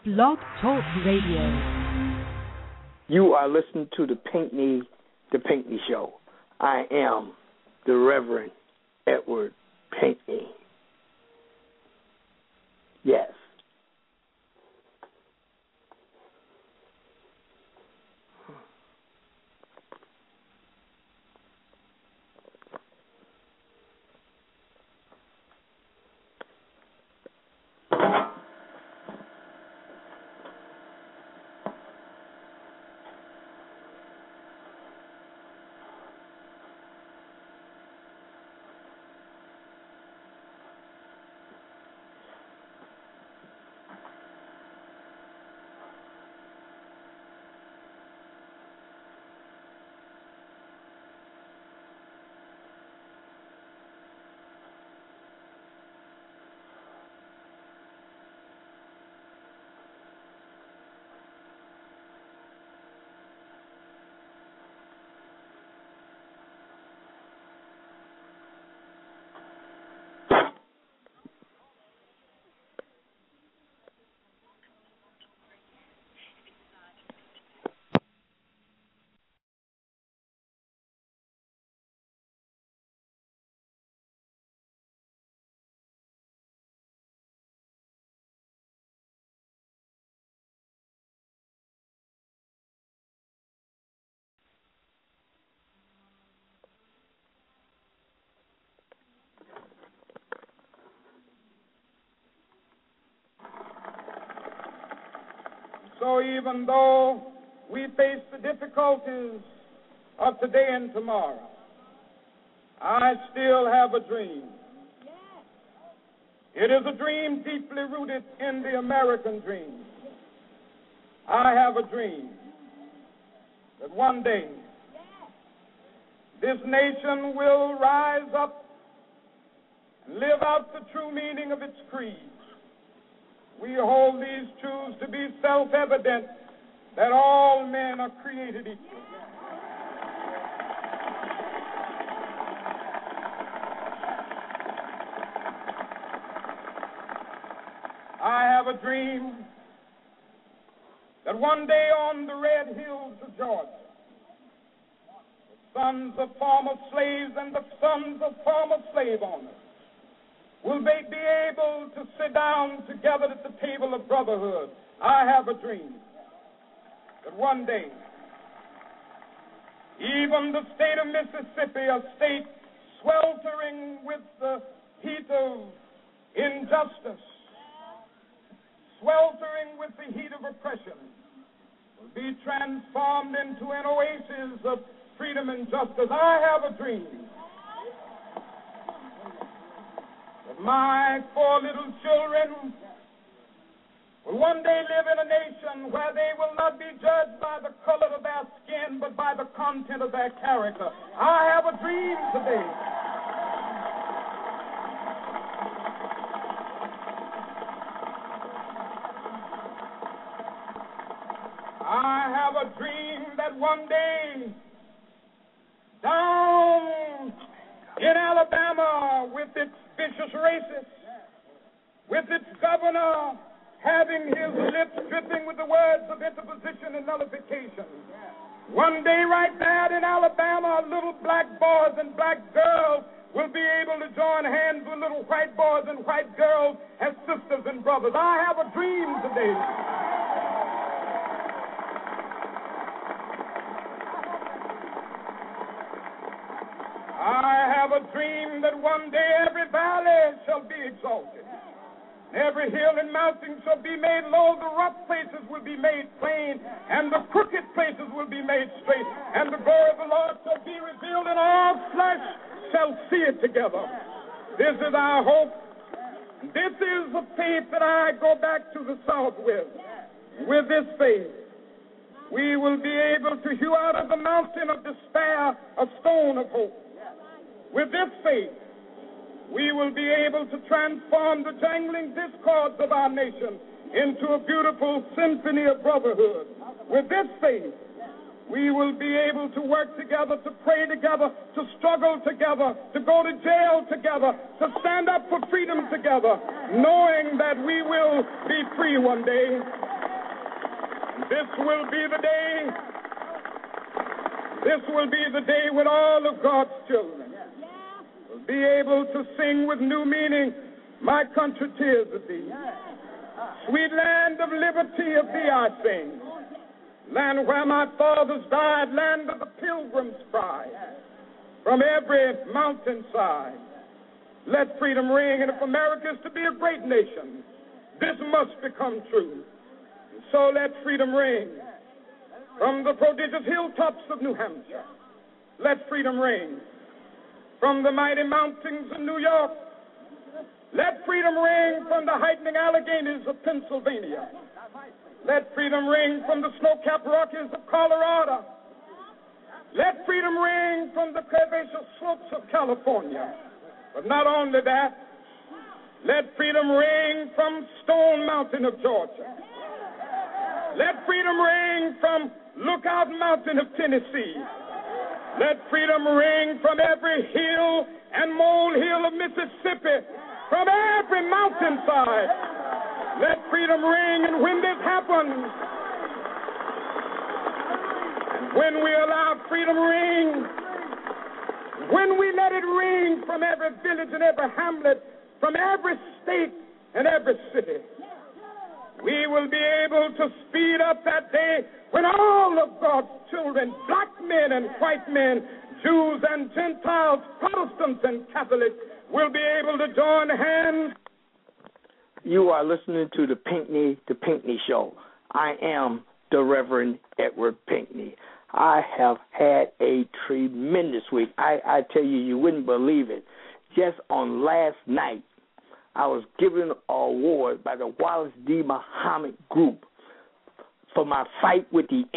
Blog Talk Radio. You are listening to The Pinckney Show. I am the Reverend Edward Pinckney. Yes. So even though we face the difficulties of today and tomorrow, I still have a dream. It is a dream deeply rooted in the American dream. I have a dream that one day this nation will rise up and live out the true meaning of its creed. We hold these truths to be self-evident, that all men are created equal. I have a dream that one day on the red hills of Georgia, the sons of former slaves and the sons of former slave owners will they be able to sit down together at the table of brotherhood. I have a dream that one day, even the state of Mississippi, a state sweltering with the heat of injustice, sweltering with the heat of oppression, will be transformed into an oasis of freedom and justice. I have a dream that my 4 little children will one day live in a nation where they will not be judged by the color of their skin, but by the content of their character. I have a dream today. I have a dream that one day down in Alabama, with its vicious racists, with its governor having his lips dripping with the words of interposition and nullification, one day right there in Alabama, little black boys and black girls will be able to join hands with little white boys and white girls as sisters and brothers. I have a dream today. I have a dream that one day every valley shall be exalted. Every hill and mountain shall be made low. The rough places will be made plain, and the crooked places will be made straight. And the glory of the Lord shall be revealed, and all flesh shall see it together. This is our hope. This is the faith that I go back to the South with. With this faith, we will be able to hew out of the mountain of despair a stone of hope. With this faith, we will be able to transform the jangling discords of our nation into a beautiful symphony of brotherhood. With this faith, we will be able to work together, to pray together, to struggle together, to go to jail together, to stand up for freedom together, knowing that we will be free one day. This will be the day. This will be the day when all of God's children will be able to sing with new meaning, "My country, 'tis of thee. Sweet land of liberty, of thee I sing. Land where my fathers died, land of the pilgrim's pride. From every mountainside, let freedom ring. And if America is to be a great nation, this must become true. And so let freedom ring. From the prodigious hilltops of New Hampshire, let freedom ring. From the mighty mountains of New York, let freedom ring. From the heightening Alleghenies of Pennsylvania, let freedom ring. From the snow-capped Rockies of Colorado, let freedom ring. From the curvaceous slopes of California. But not only that, let freedom ring from Stone Mountain of Georgia. Let freedom ring from Lookout Mountain of Tennessee. Let freedom ring from every hill and molehill of Mississippi, from every mountainside. Let freedom ring. And when this happens, and when we allow freedom ring, when we let it ring from every village and every hamlet, from every state and every city, we will be able to speed up that day when all of God's children, black men and white men, Jews and Gentiles, Protestants and Catholics, will be able to join hands. You are listening to the Pinckney Show. I am the Reverend Edward Pinckney. I have had a tremendous week. I tell you, you wouldn't believe it. Just on last night, I was given an award by the Wallace D. Muhammad Group for my fight with the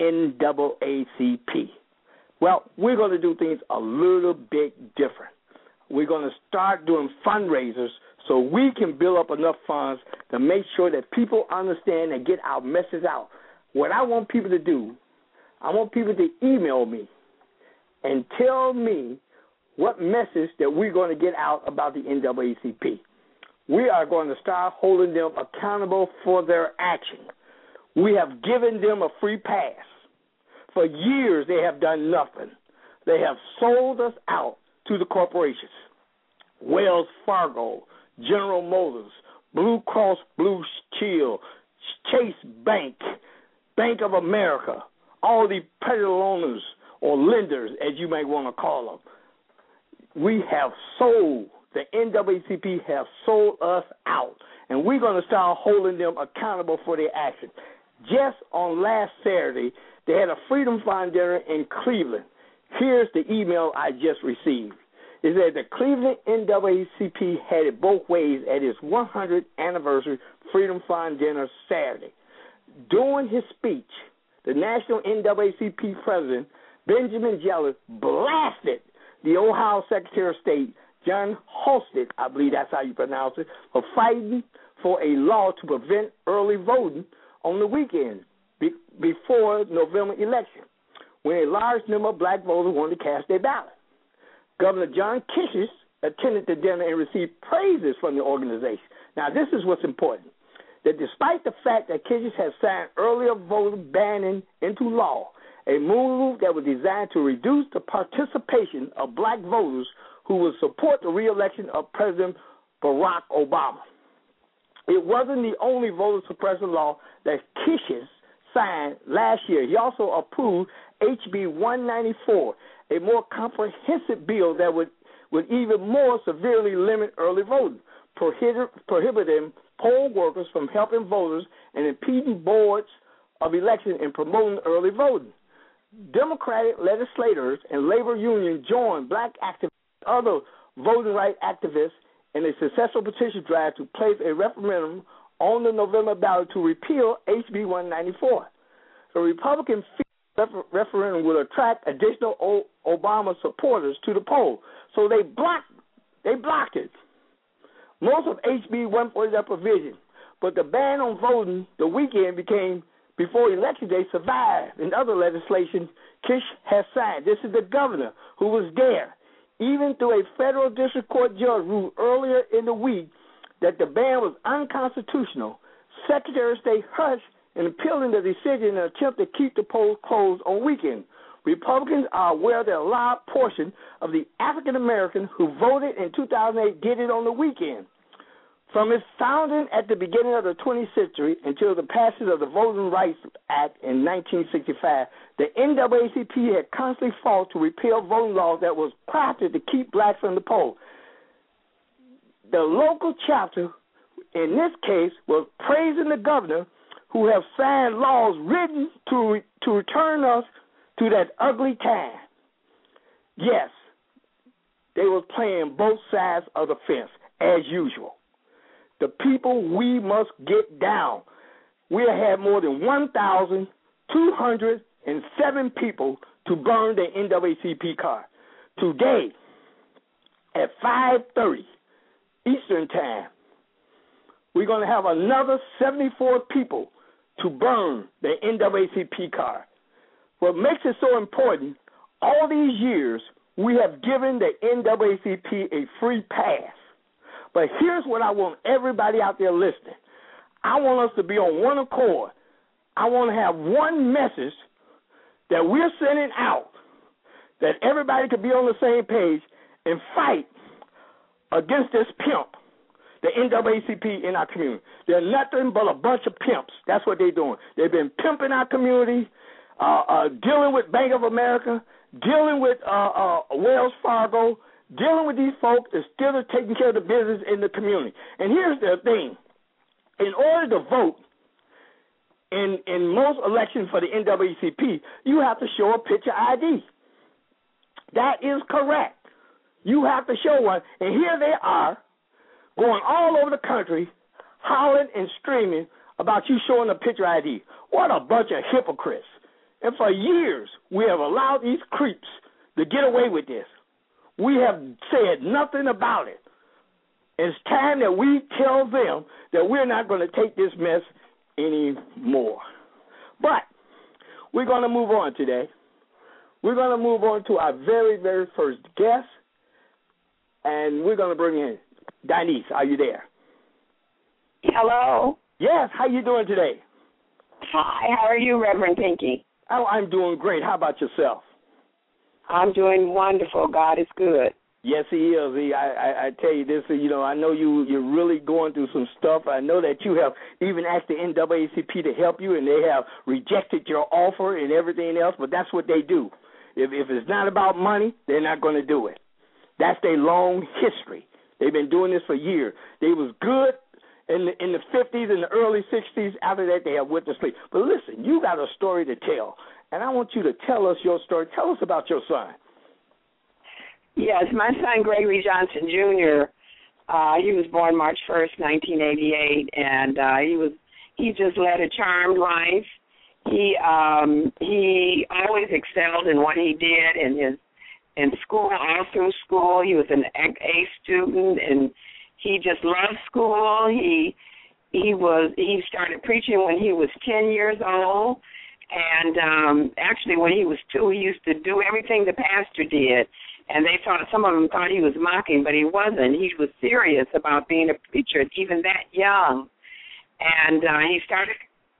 NAACP. Well, we're going to do things a little bit different. We're going to start doing fundraisers so we can build up enough funds to make sure that people understand and get our message out. What I want people to do, I want people to email me and tell me what message that we're going to get out about the NAACP. We are going to start holding them accountable for their action. We have given them a free pass. For years, they have done nothing. They have sold us out to the corporations. Wells Fargo, General Motors, Blue Cross Blue Shield, Chase Bank, Bank of America, all the credit owners or lenders, as you may want to call them. We have sold. The NAACP have sold us out, and we're going to start holding them accountable for their actions. Just on last Saturday, they had a Freedom Fund dinner in Cleveland. Here's the email I just received. It said the Cleveland NAACP had it both ways at its 100th anniversary Freedom Fund dinner Saturday. During his speech, the National NAACP president, Benjamin Jeller, blasted the Ohio Secretary of State, John Husted, I believe that's how you pronounce it, for fighting for a law to prevent early voting on the weekend before November election, when a large number of black voters wanted to cast their ballot. Governor John Kasich attended the dinner and received praises from the organization. Now, this is what's important, that despite the fact that Kasich has signed earlier voter banning into law, a move that was designed to reduce the participation of black voters who will support the re-election of President Barack Obama. It wasn't the only voter suppression law that Kasich signed last year. He also approved HB 194, a more comprehensive bill that would even more severely limit early voting, prohibiting poll workers from helping voters and impeding boards of election in promoting early voting. Democratic legislators and labor unions joined black activists and other voting rights activists in a successful petition drive to place a referendum on the November ballot to repeal HB 194. The Republican referendum will attract additional Obama supporters to the poll, so they blocked it. Most of HB 140's provision, but the ban on voting the weekend became before Election Day survived in other legislation Kasich has signed. This is the governor who was there. Even though a federal district court judge ruled earlier in the week that the ban was unconstitutional, Secretary of State Hush in appealing the decision in an attempt to keep the polls closed on weekends. Republicans are aware that a large portion of the African Americans who voted in 2008 did it on the weekend. From its founding at the beginning of the 20th century until the passage of the Voting Rights Act in 1965, the NAACP had constantly fought to repeal voting laws that was crafted to keep blacks from the polls. The local chapter, in this case, was praising the governor who have signed laws written to return us to that ugly time. Yes, they were playing both sides of the fence, as usual. The people, we must get down. We had more than 1,207 people to burn their NAACP card. Today, at 5:30 Eastern Time, we're going to have another 74 people to burn their NAACP card. What makes it so important, all these years, we have given the NAACP a free pass. But here's what I want everybody out there listening. I want us to be on one accord. I want to have one message that we're sending out, that everybody could be on the same page and fight against this pimp, the NAACP in our community. They're nothing but a bunch of pimps. That's what they're doing. They've been pimping our community, dealing with Bank of America, dealing with Wells Fargo, dealing with these folks instead of taking care of the business in the community. And here's the thing. In order to vote in most elections for the NAACP, you have to show a picture ID. That is correct. You have to show one. And here they are going all over the country hollering and screaming about you showing a picture ID. What a bunch of hypocrites. And for years, we have allowed these creeps to get away with this. We have said nothing about it. It's time that we tell them that we're not going to take this mess anymore. But we're going to move on today. We're going to move on to our very, very first guest, and we're going to bring in Denise. Are you there? Hello. Yes. How you doing today? Hi. How are you, Reverend Pinky? Oh, I'm doing great. How about yourself? I'm doing wonderful. God is good. Yes, he is. I tell you this, I know you're really going through some stuff. I know that you have even asked the NAACP to help you, and they have rejected your offer and everything else, but that's what they do. If it's not about money, they're not going to do it. That's their long history. They've been doing this for years. They was good in the 50s and the early 60s. After that, they have went to sleep. But listen, you got a story to tell, and I want you to tell us your story. Tell us about your son. Yes, my son, Gregory Johnson, Jr., he was born March 1st, 1988, and he just led a charmed life. He always excelled in what he did in school, all through school. He was an A student, and he just loved school. He started preaching when he was 10 years old, and actually when he was 2, he used to do everything the pastor did. And some of them thought he was mocking, but he wasn't. He was serious about being a preacher, even that young. And he started.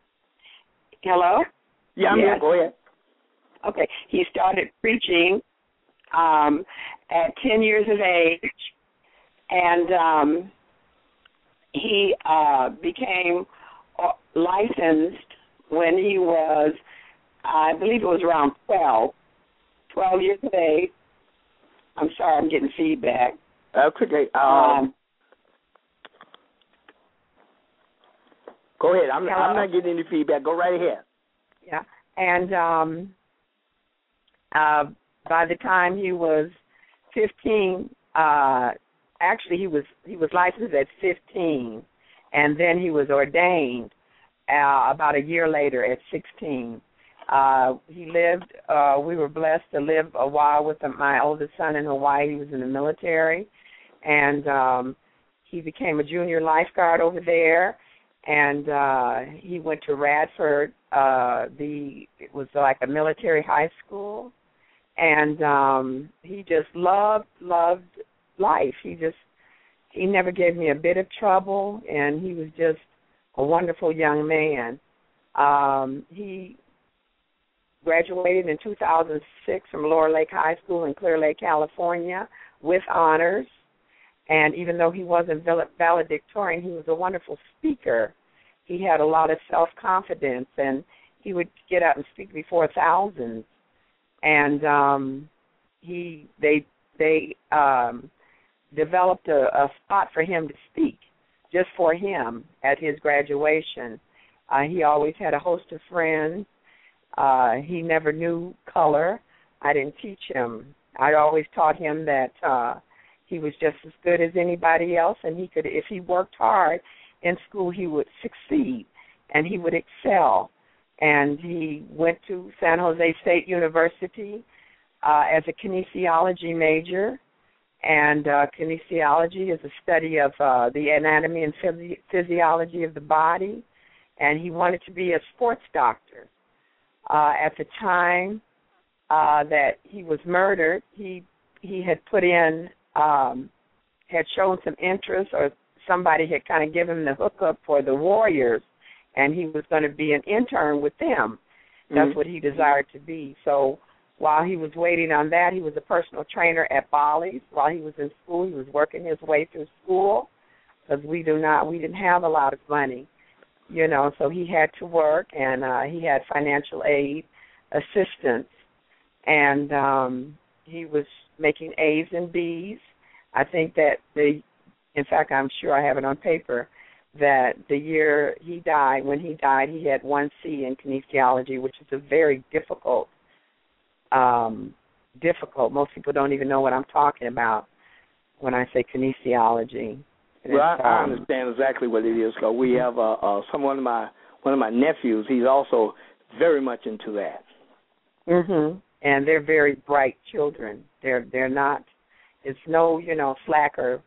Hello? Yeah, I'm here. Go ahead. Okay. He started preaching at 10 years of age, and he became licensed when he was, I believe it was around 12 years of age. I'm sorry, I'm getting feedback. Okay. Go ahead. I'm not getting any feedback. Go right ahead. Yeah. And by the time he was 15, actually he was licensed at 15, and then he was ordained about a year later at 16. He lived, we were blessed to live a while with my oldest son in Hawaii. He was in the military, and he became a junior lifeguard over there, and he went to Radford. It was like a military high school, and he just loved life. He never gave me a bit of trouble, and he was just a wonderful young man. He graduated in 2006 from Lower Lake High School in Clear Lake, California, with honors. And even though he wasn't valedictorian, he was a wonderful speaker. He had a lot of self-confidence, and he would get up and speak before thousands. And they developed a spot for him to speak, just for him, at his graduation. He always had a host of friends. He never knew color. I didn't teach him. I always taught him that he was just as good as anybody else, and he could, if he worked hard in school, he would succeed, and he would excel. And he went to San Jose State University as a kinesiology major, and kinesiology is a study of the anatomy and physiology of the body, and he wanted to be a sports doctor. At the time that he was murdered, he had put in, had shown some interest, or somebody had kind of given him the hookup for the Warriors, and he was going to be an intern with them. That's what he desired to be. So while he was waiting on that, he was a personal trainer at Bolly's. While he was in school, he was working his way through school, because we didn't have a lot of money, you know, so he had to work, and he had financial aid assistance, and he was making A's and B's. I think that in fact, I'm sure I have it on paper, that the year he died, when he died, he had 1 C in kinesiology, which is a very difficult. Most people don't even know what I'm talking about when I say kinesiology. Well, I understand exactly what it is, because we have one of my nephews. He's also very much into that. And they're very bright children. They're not. It's no slacker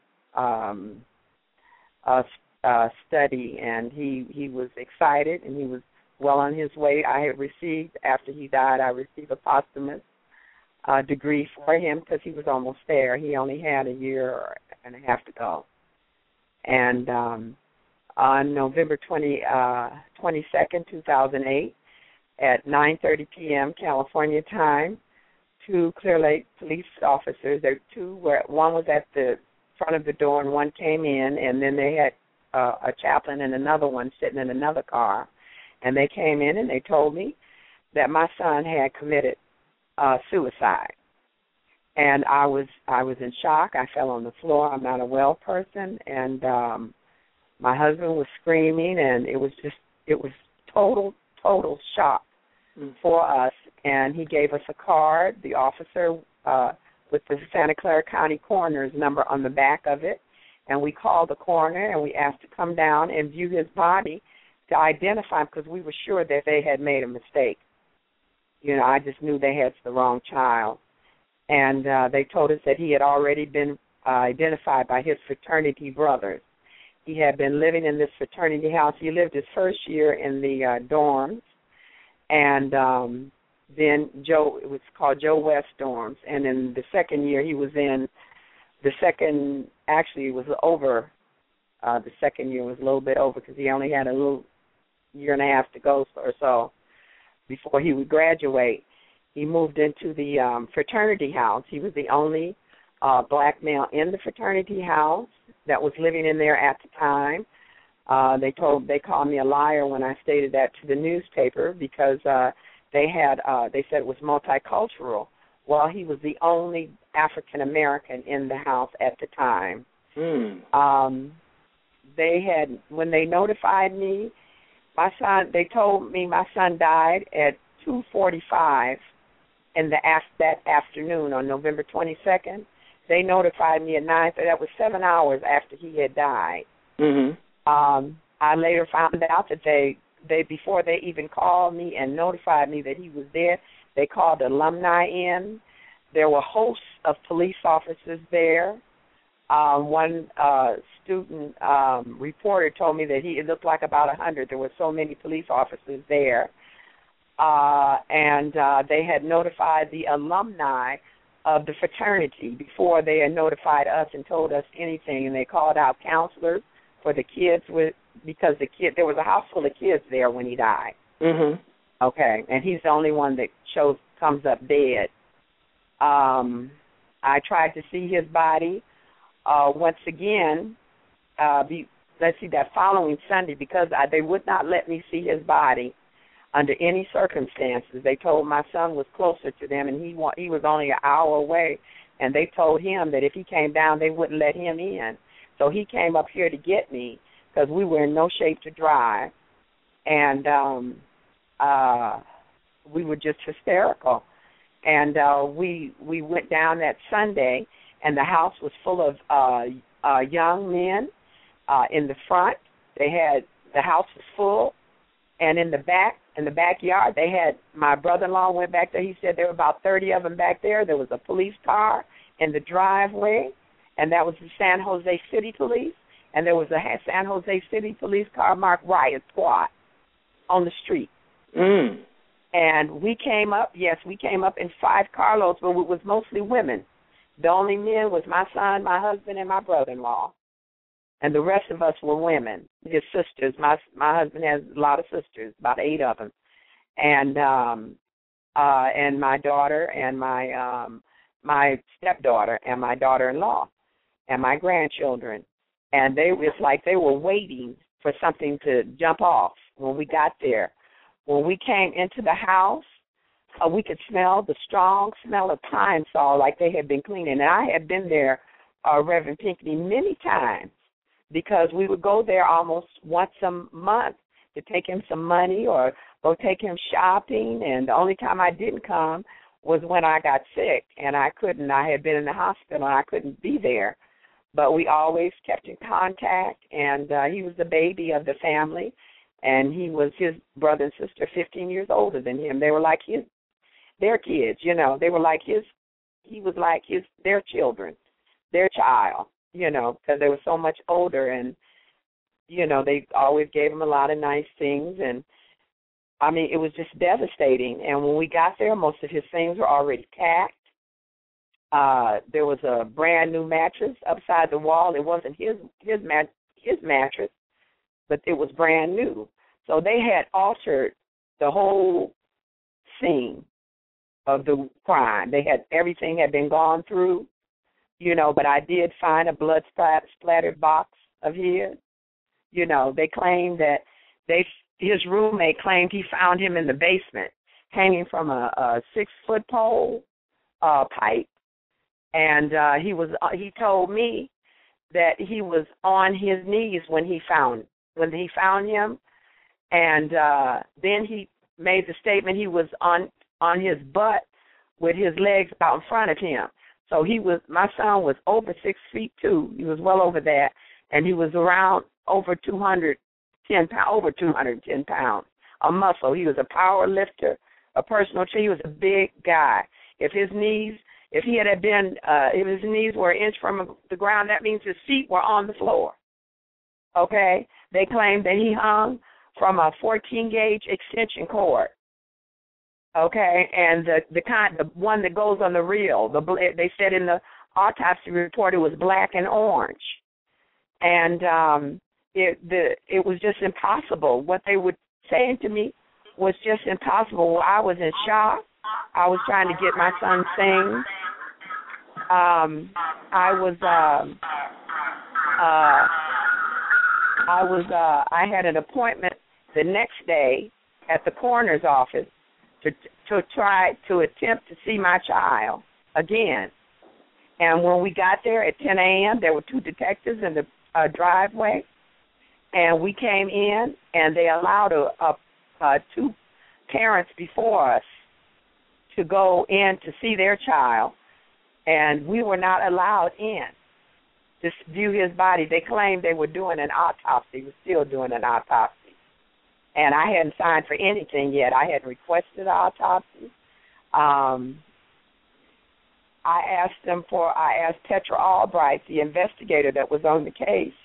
study, and he was excited, and he was well on his way. I had received, after he died, I received a posthumous degree for him, because he was almost there. He only had a year and a half to go. And on November 22nd, 2008, at 9:30 p.m. California time, 2 Clear Lake police officers, one was at the front of the door and one came in, and then they had a chaplain and another one sitting in another car. And they came in and they told me that my son had committed suicide. And I was in shock. I fell on the floor. I'm not a well person. And my husband was screaming, and it was total shock for us. And he gave us a card, the officer with the Santa Clara County Coroner's number on the back of it. And we called the coroner, and we asked to come down and view his body to identify him, because we were sure that they had made a mistake. I just knew they had the wrong child. And they told us that he had already been identified by his fraternity brothers. He had been living in this fraternity house. He lived his first year in the dorms, and then it was called Joe West dorms. And in the second year, he was in the second year was a little bit over, because he only had a little year and a half to go or so before he would graduate. He moved into the fraternity house. He was the only black male in the fraternity house that was living in there at the time. They called me a liar when I stated that to the newspaper, because they said it was multicultural. Well, he was the only African American in the house at the time. When they notified me, they told me my son died at 2:45 in that afternoon on November 22nd. They notified me at 9. That was 7 hours after he had died. I later found out that they before they even called me and notified me that he was dead, they called alumni in. There were hosts of police officers there. One student reporter told me that it looked like about 100. There were so many police officers there. And they had notified the alumni of the fraternity before they had notified us and told us anything. And they called out counselors for the kids, because there was a house full of kids there when he died. Mhm. Okay, and he's the only one that comes up dead. I tried to see his body once again. That following Sunday, because they would not let me see his body under any circumstances. They told my son was closer to them, and he was only an hour away, and they told him that if he came down, they wouldn't let him in. So he came up here to get me because we were in no shape to drive, and we were just hysterical. And we went down that Sunday, and the house was full of young men in the front. The house was full, and in the backyard, they had, my brother-in-law went back there. He said there were about 30 of them back there. There was a police car in the driveway, and that was the San Jose City Police, and there was a San Jose City Police car marked Riot Squad on the street. Mm. And we came up in 5 carloads, but it was mostly women. The only men was my son, my husband, and my brother-in-law. And the rest of us were women, his sisters. My husband has a lot of sisters, about 8 of them. And my daughter and my stepdaughter and my daughter-in-law and my grandchildren. And it's like they were waiting for something to jump off when we got there. When we came into the house, we could smell the strong smell of pine saw like they had been cleaning. And I had been there, Reverend Pinckney, many times because we would go there almost once a month to take him some money or go take him shopping. And the only time I didn't come was when I got sick, and I had been in the hospital, and I couldn't be there. But we always kept in contact, and he was the baby of the family. And he was his brother and sister 15 years older than him. They were like their kids, you know. They were like he was like their children, their child, you know, because they were so much older. And, you know, they always gave him a lot of nice things. And, I mean, it was just devastating. And when we got there, most of his things were already packed. There was a brand-new mattress upside the wall. It wasn't his mattress, but it was brand new. So they had altered the whole scene of the crime. Everything had been gone through, you know, but I did find a blood-splattered box of his. You know, they claimed that his roommate claimed he found him in the basement hanging from a 6-foot pole pipe. And he told me that he was on his knees when he found him, and then he made the statement he was on his butt with his legs out in front of him. So my son was over 6 feet 2. He was well over that, and he was around over 210 pounds of muscle. He was a power lifter, a personal trainer. He was a big guy. If his knees were an inch from the ground, that means his feet were on the floor. Okay? They claimed that he hung from a 14-gauge extension cord. Okay? And the one that goes on the reel, they said in the autopsy report it was black and orange. And it was just impossible. What they were saying to me was just impossible. Well, I was in shock. I was trying to get my son things. I had an appointment the next day at the coroner's office to try to attempt to see my child again. And when we got there at 10 a.m., there were 2 detectives in the driveway, and we came in, and they allowed 2 parents before us to go in to see their child, and we were not allowed in to view his body. They claimed they were doing an autopsy. We're still doing an autopsy. And I hadn't signed for anything yet. I had requested an autopsy. I asked Petra Albright, the investigator that was on the case,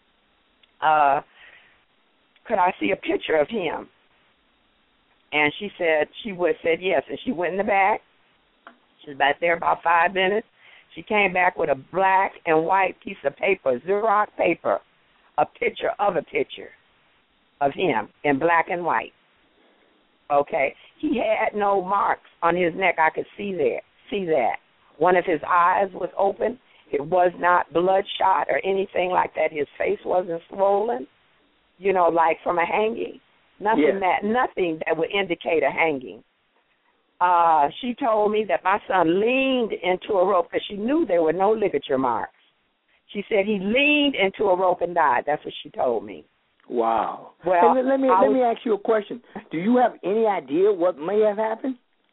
could I see a picture of him? And she said she would have said yes. And she went in the back. She was back there about 5 minutes. She came back with a black and white piece of paper, Xerox paper, a picture of him in black and white. Okay, he had no marks on his neck. I could see that. One of his eyes was open. It was not bloodshot or anything like that. His face wasn't swollen, like from a hanging. Nothing that would indicate a hanging. She told me that my son leaned into a rope because she knew there were no ligature marks. She said he leaned into a rope and died. That's what she told me. Wow. Well, hey, let me ask you a question. Do you have any idea what may have happened?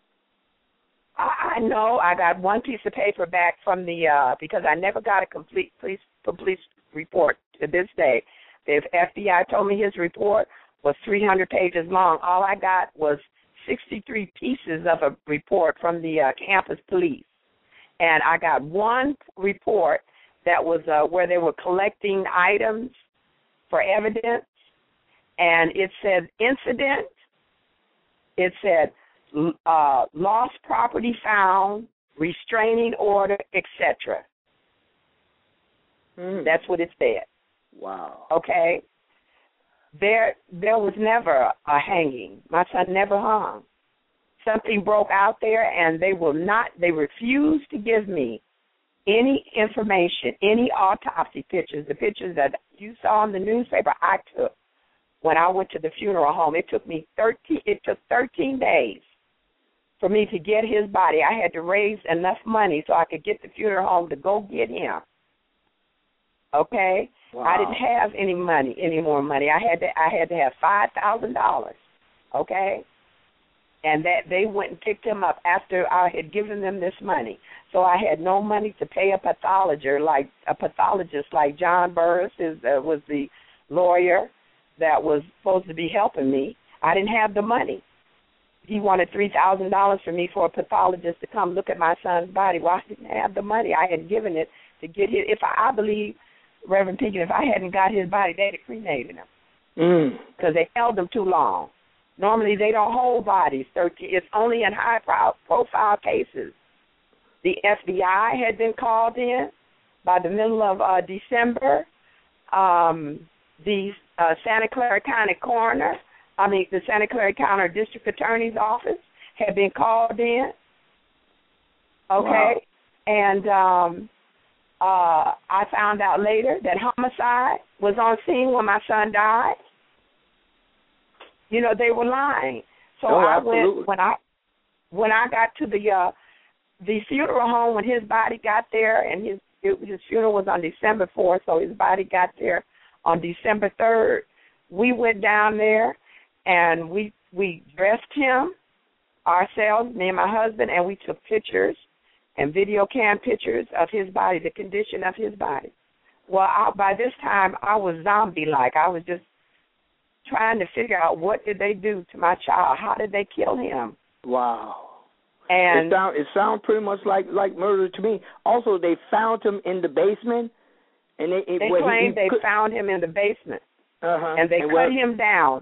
I know. I got one piece of paper back from the because I never got a complete police report to this day. The FBI told me his report was 300 pages long. All I got was 63 pieces of a report from the campus police, and I got one report that was where they were collecting items for evidence, and it said incident, it said lost property found, restraining order, etc. That's what it said. Wow. Okay? There was never a hanging. My son never hung. Something broke out there, and they refused to give me any information, any autopsy pictures. The pictures that you saw in the newspaper, I took when I went to the funeral home. It took 13 days for me to get his body. I had to raise enough money so I could get the funeral home to go get him. Okay? Wow. I didn't have any more money. I had to have $5,000. Okay? And that they went and picked him up after I had given them this money. So I had no money to pay a pathologist like John Burris was the lawyer that was supposed to be helping me. I didn't have the money. He wanted $3,000 from me for a pathologist to come look at my son's body. Well, I didn't have the money. I had given it to get his. I believe, Reverend Pinckett, if I hadn't got his body, they'd have cremated him because they held him too long. Normally, they don't hold bodies. It's only in high-profile cases. The FBI had been called in by the middle of December. The Santa Clara County the Santa Clara County District Attorney's Office had been called in. Okay? Wow. And I found out later that homicide was on scene when my son died. They were lying. So I went when I got to the funeral home when his body got there, and his funeral was on December 4th, so his body got there on December 3rd. We went down there and we dressed him ourselves, me and my husband, and we took pictures and video cam pictures of his body, the condition of his body. Well, by this time I was zombie-like. I was just trying to figure out what did they do to my child? How did they kill him? Wow. And it sounds pretty much like murder to me. Also, they found him in the basement, and they claimed they found him in the basement, and they cut him down.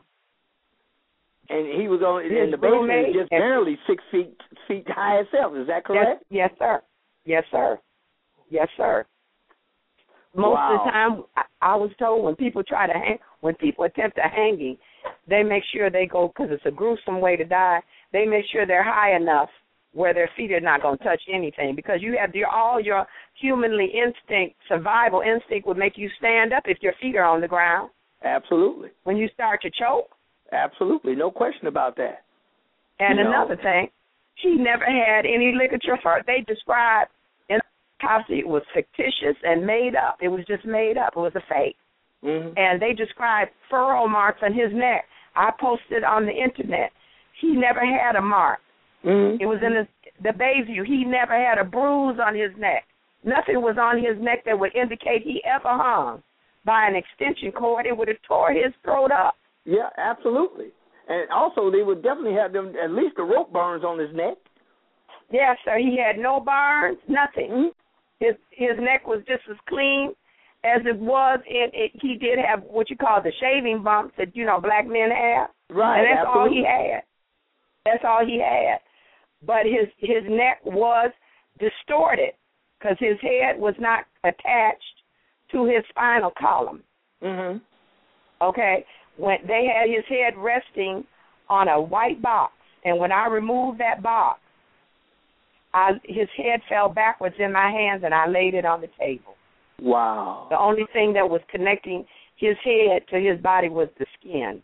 And he was in the basement, just barely 6 feet high itself. Is that correct? Yes, sir. Yes, sir. Yes, sir. Most of the time, I was told when people attempt a hanging, they make sure they go, because it's a gruesome way to die, they make sure they're high enough where their feet are not going to touch anything, because you have all your humanly survival instinct would make you stand up if your feet are on the ground. Absolutely. When you start to choke. Absolutely, no question about that. And another thing, he never had any ligature for it. They described in the autopsy it was fictitious and made up. It was just made up. It was a fake. Mm-hmm. And they described furrow marks on his neck. I posted on the Internet. He never had a mark. Mm-hmm. It was in the Bayview. He never had a bruise on his neck. Nothing was on his neck that would indicate he ever hung by an extension cord. It would have tore his throat up. Yeah, absolutely. And also, they would definitely have them at least the rope burns on his neck. Yes, sir. He had no burns, nothing. Mm-hmm. His neck was just as clean as it was. He did have what you call the shaving bumps that black men have. Right. And that's absolutely. all he had. That's all he had. But his neck was distorted because his head was not attached to his spinal column. Mm-hmm. Okay? When they had his head resting on a white box. And when I removed that box, his head fell backwards in my hands, and I laid it on the table. Wow. The only thing that was connecting his head to his body was the skin.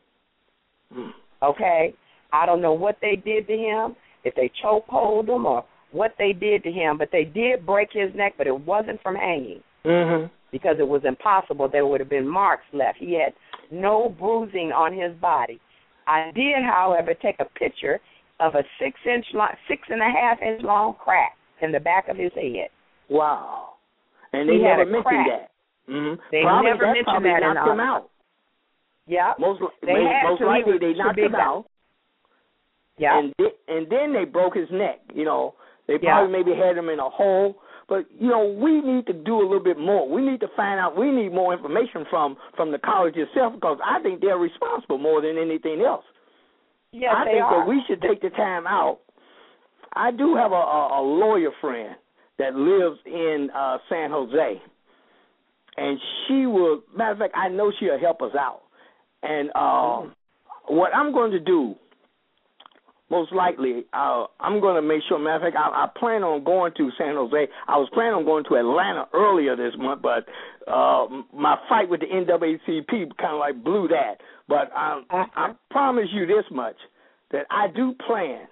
Okay? I don't know what they did to him, if they chokehold him or what they did to him, but they did break his neck, but it wasn't from hanging because it was impossible. There would have been marks left. He had no bruising on his body. I did, however, take a picture of a 6.5-inch long crack in the back of his head. Wow. And they He had never a mentioned crack. that. They probably never mentioned that in knocked him out. Yeah. Most to. likely they knocked him out. Yeah. And then they broke his neck. You know, they probably maybe had him in a hole. But, you know, we need to do a little bit more. We need to find out. We need more information from the college itself, because I think they're responsible more than anything else. Yes, I think that we should take the time out. I do have a lawyer friend that lives in San Jose, and she will, matter of fact, I know she'll help us out. And what I'm going to do, most likely, I'm going to make sure, matter of fact, I plan on going to San Jose. I was planning on going to Atlanta earlier this month, but my fight with the NAACP kind of like blew that. But I promise you this much, that I do plan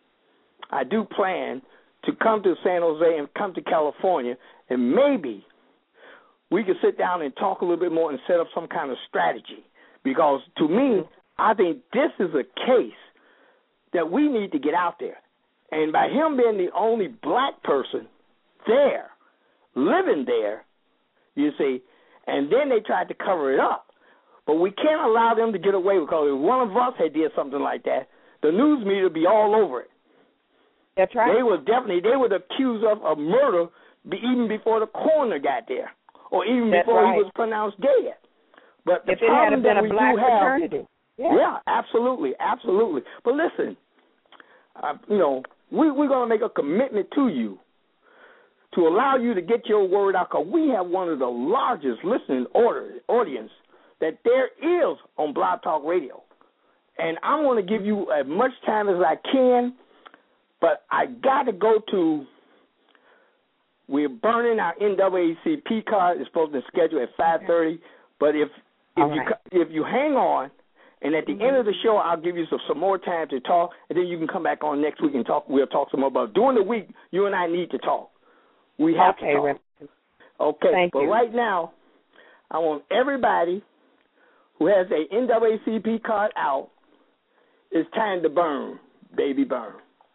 to come to San Jose and come to California, and maybe we could sit down and talk a little bit more and set up some kind of strategy. Because to me, I think this is a case that we need to get out there. And by him being the only black person there, living there, you see, and then they tried to cover it up. But we can't allow them to get away, because if one of us had did something like that, the news media would be all over it. That's right. They would accuse us of murder even before the coroner got there, or even before he was pronounced dead. But the if it had been a black fraternity. Yeah, absolutely. But listen, you know, we're going to make a commitment to you to allow you to get your word out, because we have one of the largest listening audience that there is on Blog Talk Radio. And I want to give you as much time as I can, but I got to go to, we're burning our NAACP card. It's supposed to be scheduled at 5:30, but if you hang on, and at the end of the show, I'll give you some more time to talk, and then you can come back on next week and talk. We'll talk some more about during the week. You and I need to talk. We have to talk. Okay. Thank you. Right now, I want everybody who has a NAACP card out. It's time to burn, baby, burn.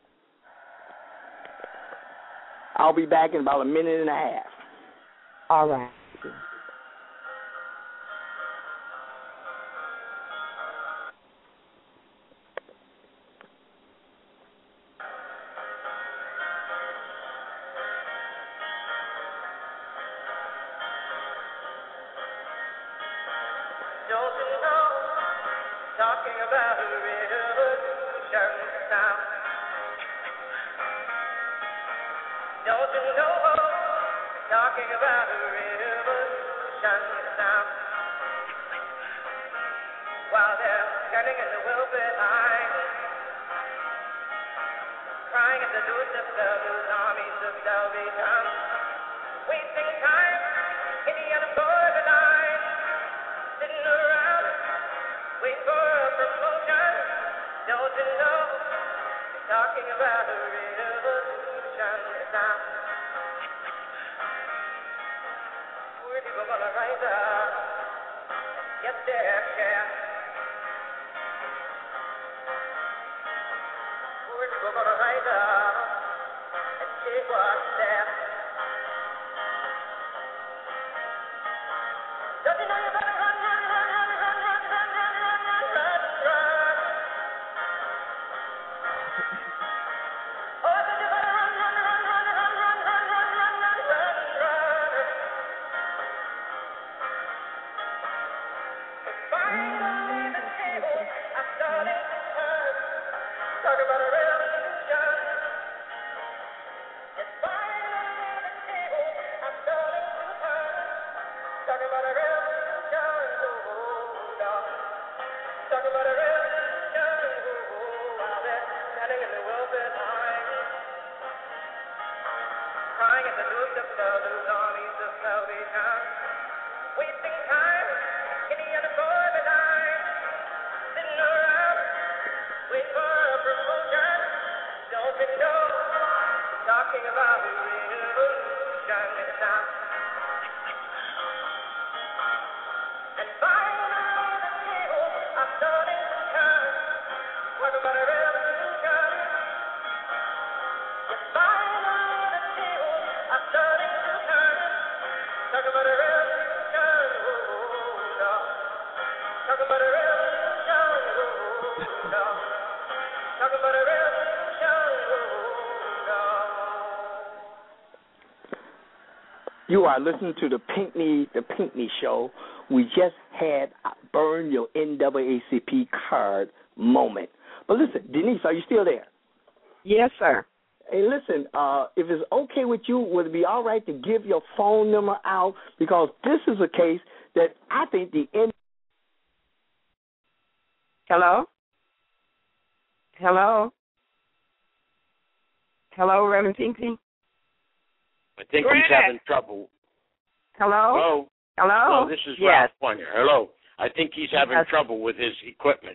I'll be back in about a minute and a half. All right. Don't you know, talking about a revolution sound. Don't you know, talking about a revolution sound. While they're standing in the welfare line, crying at the doorstep of those armies of Salvation, wasting time in the unemployment line, sitting around waiting for a promotion. Don't you know, talking about a revolution sound. Poor people gonna rise up, get their share. Poor people gonna rise up and take what's there. Don't you know you better run, run, run, run, run, run, run, run, run, run, run, run. Oh, I said you better run, run, run, run, run, run, run, run, run, run, run, run. Finally the tables are starting to turn. Talk about a revolution. Yes, finally the tables are starting to turn. Talk about a revolution. Oh, Lord. Talk about a revolution. Wasting time in the unemployment line, sitting around, waiting for a promotion. Don't you know, talking about the revolution is now. And finally the tables are starting to turn, talking about a revolution. And finally the tables are starting to turn, talking about a revolution. Talk about a revolution, no. Talk about a revolution, no. You are listening to the Pinckney Show. We just had burn your NAACP card moment. But listen, Denise, are you still there? Yes, sir. Hey, listen, if it's okay with you, would it be all right to give your phone number out? Because this is a case that I think the Hello? Hello? Hello, Reverend Pinckney? I think he's having trouble. Hello? Hello? Hello? Hello, this is Ralph Pointer. Hello. I think he's having Yes. trouble with his equipment.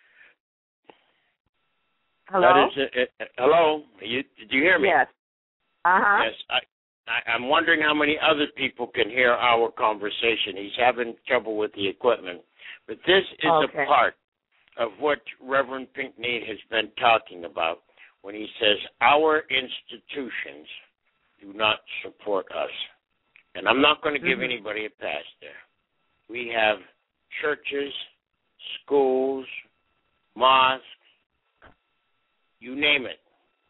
Hello? That is it. Hello? Did you hear me? Yes. Uh-huh. Yes. I'm wondering how many other people can hear our conversation. He's having trouble with the equipment. But this is a part of what Reverend Pinckney has been talking about when he says our institutions do not support us. And I'm not going to give anybody a pass there. We have churches, schools, mosques, you name it,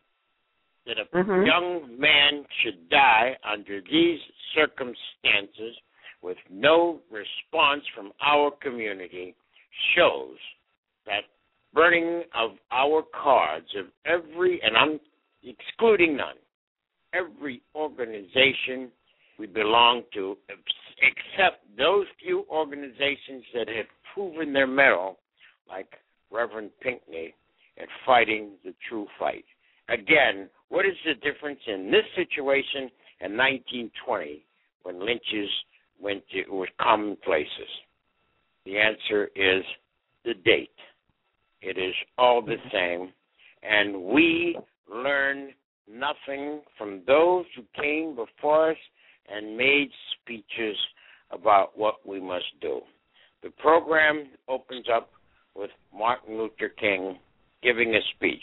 that a young man should die under these circumstances with no response from our community shows that burning of our cards of every, and I'm excluding none, every organization we belong to, except those few organizations that have proven their mettle, like Reverend Pinckney, at fighting the true fight. Again, what is the difference in this situation in 1920 when lynches were commonplaces? The answer is the date. It is all the same, and we learn nothing from those who came before us and made speeches about what we must do. The program opens up with Martin Luther King giving a speech.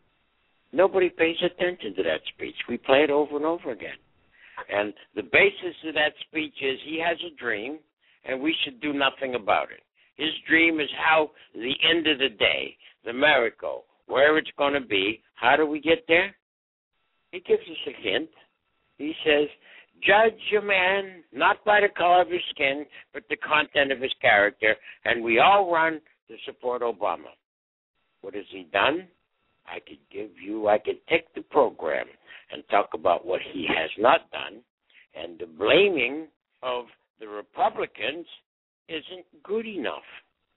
Nobody pays attention to that speech. We play it over and over again. And the basis of that speech is he has a dream, and we should do nothing about it. His dream is how the end of the day, the miracle, where it's going to be, how do we get there? He gives us a hint. He says, judge a man not by the color of his skin, but the content of his character, and we all run to support Obama. What has he done? I could take the program and talk about what he has not done, and the blaming of the Republicans isn't good enough.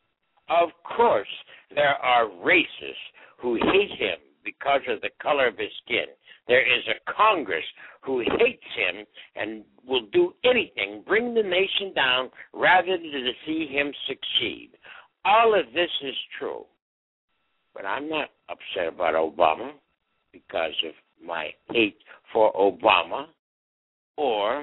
Of course, there are racists who hate him because of the color of his skin. There is a Congress who hates him and will do anything, bring the nation down, rather than to see him succeed. All of this is true. But I'm not upset about Obama because of my hate for Obama or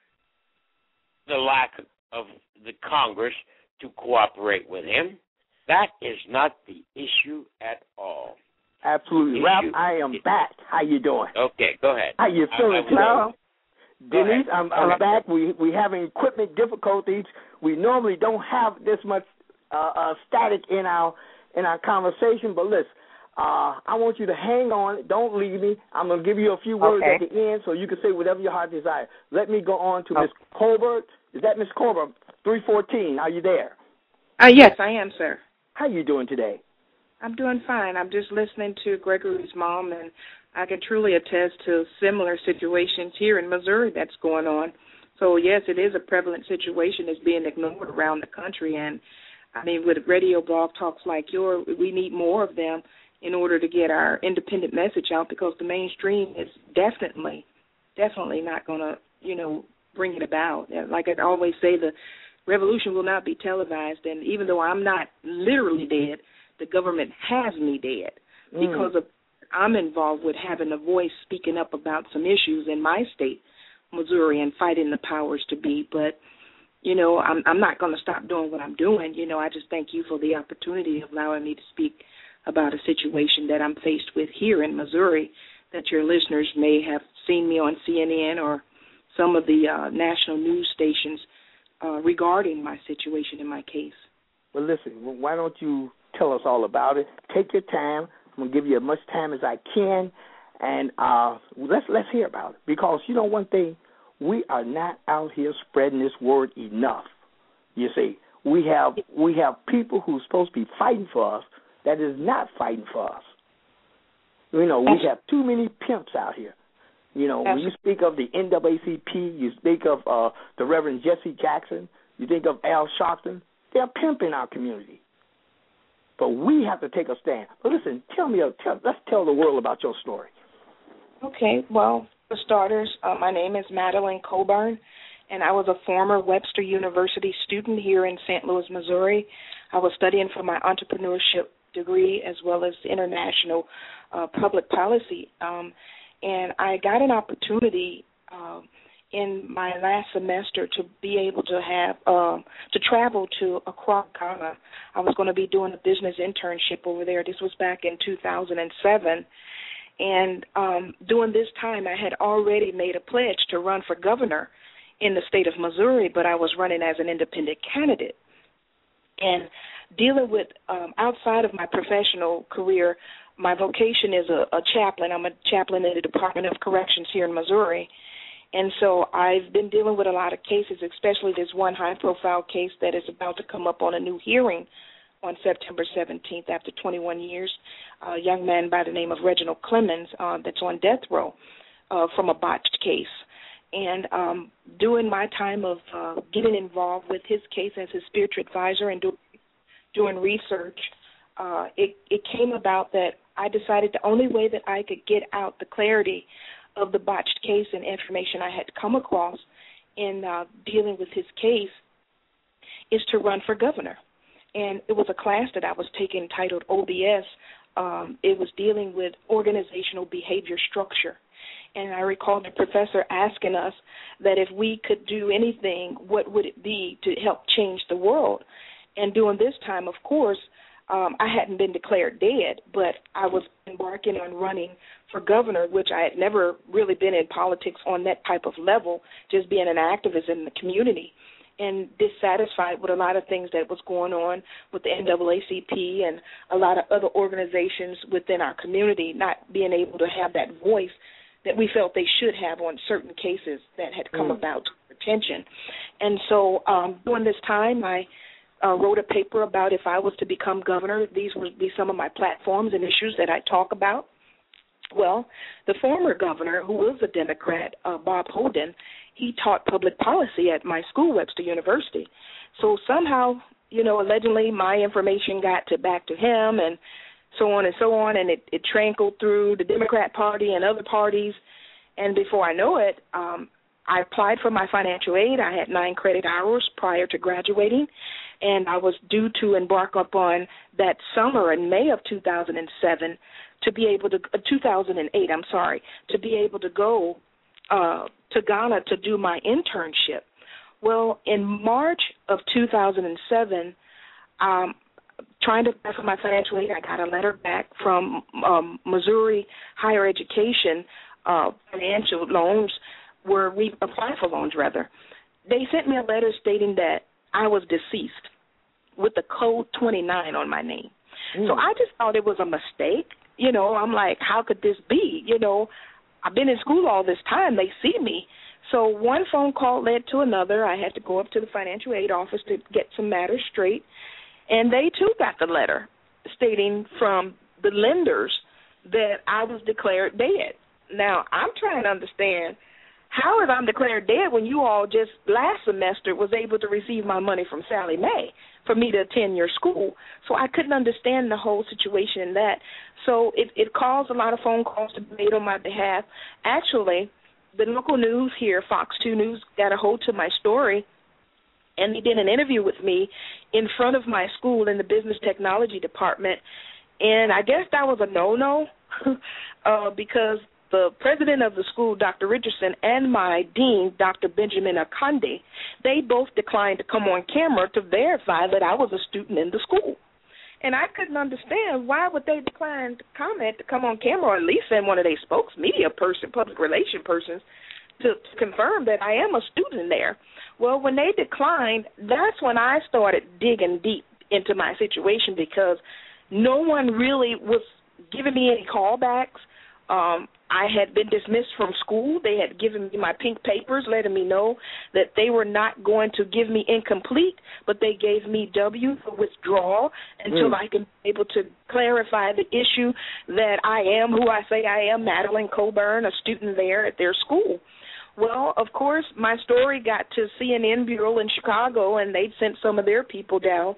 the lack of the Congress to cooperate with him. That is not the issue at all. Absolutely. Ralph, I am back. How you doing? Okay, go ahead. How you feeling today? Denise, I'm back. We having equipment difficulties. We normally don't have this much static in our conversation, but listen, I want you to hang on. Don't leave me. I'm going to give you a few words at the end so you can say whatever your heart desires. Let me go on to Miss Colbert. Is that Miss Colbert? 314. Are you there? Yes, I am, sir. How you doing today? I'm doing fine. I'm just listening to Gregory's mom, and I can truly attest to similar situations here in Missouri that's going on. So, yes, it is a prevalent situation that's being ignored around the country. And, I mean, with radio blog talks like yours, we need more of them in order to get our independent message out, because the mainstream is definitely definitely not going to, bring it about. Like I always say, the revolution will not be televised, and even though I'm not literally dead, the government has me dead because I'm involved with having a voice speaking up about some issues in my state, Missouri, and fighting the powers to be. But, I'm not going to stop doing what I'm doing. I just thank you for the opportunity of allowing me to speak about a situation that I'm faced with here in Missouri, that your listeners may have seen me on CNN or some of the national news stations regarding my situation in my case. Well, listen, why don't you tell us all about it? Take your time. I'm going to give you as much time as I can, and let's hear about it. Because, one thing, we are not out here spreading this word enough. You see, we have people who are supposed to be fighting for us that is not fighting for us. We have too many pimps out here. When you speak of the NAACP, you speak of the Reverend Jesse Jackson, you think of Al Sharpton, they're pimping our community. But we have to take a stand. But listen, let's tell the world about your story. Okay, well, for starters, my name is Madeline Coburn, and I was a former Webster University student here in St. Louis, Missouri. I was studying for my entrepreneurship degree as well as international public policy. And I got an opportunity in my last semester to be able to have to travel to Accra, Ghana. I was going to be doing a business internship over there. This was back in 2007. And during this time, I had already made a pledge to run for governor in the state of Missouri, but I was running as an independent candidate. And dealing with outside of my professional career, my vocation is a chaplain. I'm a chaplain in the Department of Corrections here in Missouri. And so I've been dealing with a lot of cases, especially this one high-profile case that is about to come up on a new hearing on September 17th after 21 years. A young man by the name of Reginald Clemens that's on death row from a botched case. And during my time of getting involved with his case as his spiritual advisor and doing research, it came about that I decided the only way that I could get out the clarity of the botched case and information I had come across in dealing with his case is to run for governor. And it was a class that I was taking titled OBS. It was dealing with organizational behavior structure. And I recall the professor asking us that if we could do anything, what would it be to help change the world? And during this time, of course, I hadn't been declared dead, but I was embarking on running for governor, which I had never really been in politics on that type of level, just being an activist in the community, and dissatisfied with a lot of things that was going on with the NAACP and a lot of other organizations within our community not being able to have that voice that we felt they should have on certain cases that had come about to our attention. And so during this time, I wrote a paper about if I was to become governor, these would be some of my platforms and issues that I talk about. Well, the former governor, who was a Democrat, Bob Holden, he taught public policy at my school, Webster University. So somehow, allegedly my information got back to him and so on, and it trickled through the Democrat Party and other parties. And before I know it, I applied for my financial aid. I had 9 credit hours prior to graduating, and I was due to embark upon that summer in May of 2007 to be able to 2008. I'm sorry, to be able to go to Ghana to do my internship. Well, in March of 2007, trying to apply for my financial aid, I got a letter back from Missouri Higher Education financial loans, where we applied for loans, rather. They sent me a letter stating that I was deceased with the code 29 on my name. So I just thought it was a mistake. I'm like, how could this be? I've been in school all this time. They see me. So one phone call led to another. I had to go up to the financial aid office to get some matters straight. And they, too, got the letter stating from the lenders that I was declared dead. Now, I'm trying to understand, how is I'm declared dead when you all just last semester was able to receive my money from Sallie Mae for me to attend your school? So I couldn't understand the whole situation in that. So it caused a lot of phone calls to be made on my behalf. Actually, the local news here, Fox 2 News, got a hold to my story, and they did an interview with me in front of my school in the business technology department. And I guess that was a no-no because the president of the school, Dr. Richardson, and my dean, Dr. Benjamin Akande, they both declined to come on camera to verify that I was a student in the school. And I couldn't understand why would they decline to comment, to come on camera, or at least send one of their media person, public relation persons, to confirm that I am a student there. Well, when they declined, that's when I started digging deep into my situation because no one really was giving me any callbacks. I had been dismissed from school. They had given me my pink papers, letting me know that they were not going to give me incomplete, but they gave me W for withdrawal until I can be able to clarify the issue that I am who I say I am, Madeline Coburn, a student there at their school. Well, of course, my story got to CNN Bureau in Chicago, and they'd sent some of their people down,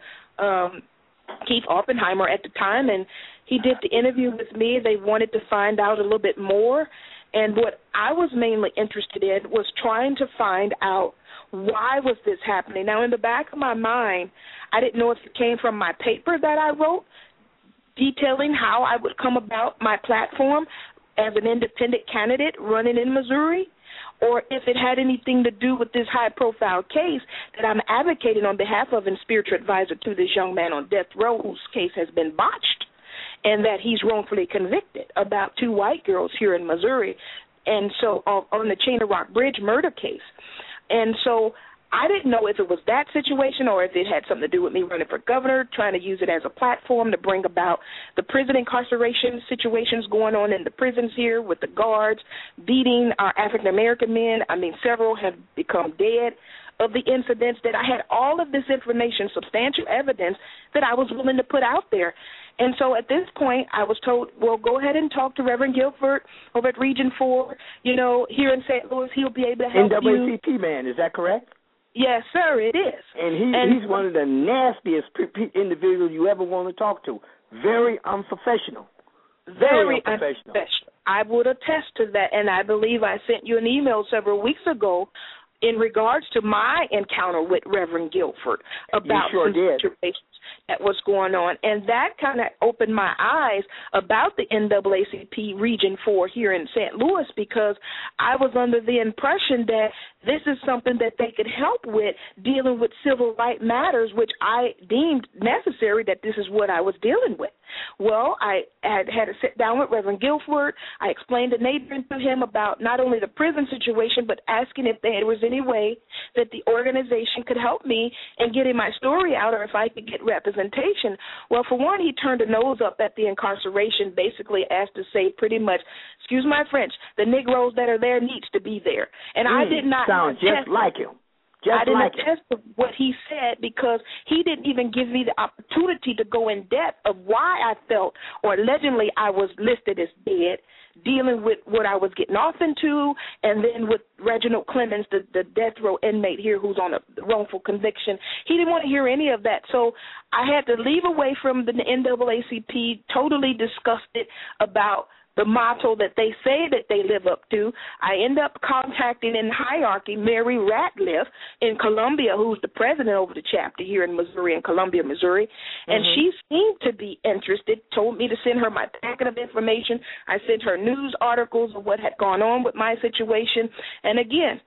Keith Oppenheimer at the time, and he did the interview with me. They wanted to find out a little bit more, and what I was mainly interested in was trying to find out why was this happening. Now, in the back of my mind, I didn't know if it came from my paper that I wrote detailing how I would come about my platform as an independent candidate running in Missouri, or if it had anything to do with this high-profile case that I'm advocating on behalf of and spiritual advisor to this young man on death row whose case has been botched and that he's wrongfully convicted about 2 white girls here in Missouri, and so on the Chain of Rock Bridge murder case. And so I didn't know if it was that situation or if it had something to do with me running for governor, trying to use it as a platform to bring about the prison incarceration situations going on in the prisons here with the guards beating our African-American men. I mean, several have become dead of the incidents. That I had all of this information, substantial evidence that I was willing to put out there. And so at this point, I was told, well, go ahead and talk to Reverend Guilford over at Region 4, here in St. Louis. He'll be able to help you. NAACP man, is that correct? Yes, sir, it is. And he's one of the nastiest individuals you ever want to talk to. Very unprofessional. Very unprofessional. I would attest to that, and I believe I sent you an email several weeks ago in regards to my encounter with Reverend Guilford about some situations that was going on. And that kind of opened my eyes about the NAACP Region 4 here in St. Louis, because I was under the impression that this is something that they could help with, dealing with civil rights matters, which I deemed necessary, that this is what I was dealing with. Well, I had a sit down with Reverend Guilford. I explained to Nathan to him about not only the prison situation, but asking if there was any way that the organization could help me in getting my story out, or if I could get representation. Well, for one, he turned a nose up at the incarceration, basically asked to say pretty much, excuse my French, the Negroes that are there needs to be there. And I did not sound just like him. I didn't attest to what he said, because he didn't even give me the opportunity to go in depth of why I felt, or allegedly I was listed as dead, dealing with what I was getting off into, and then with Reginald Clemens, the death row inmate here who's on a wrongful conviction. He didn't want to hear any of that. So I had to leave away from the NAACP, totally disgusted about the motto that they say that they live up to. I end up contacting in hierarchy Mary Ratliff in Columbia, who's the president over the chapter here in Missouri, in Columbia, Missouri, and she seemed to be interested, told me to send her my packet of information. I sent her news articles of what had gone on with my situation, and again,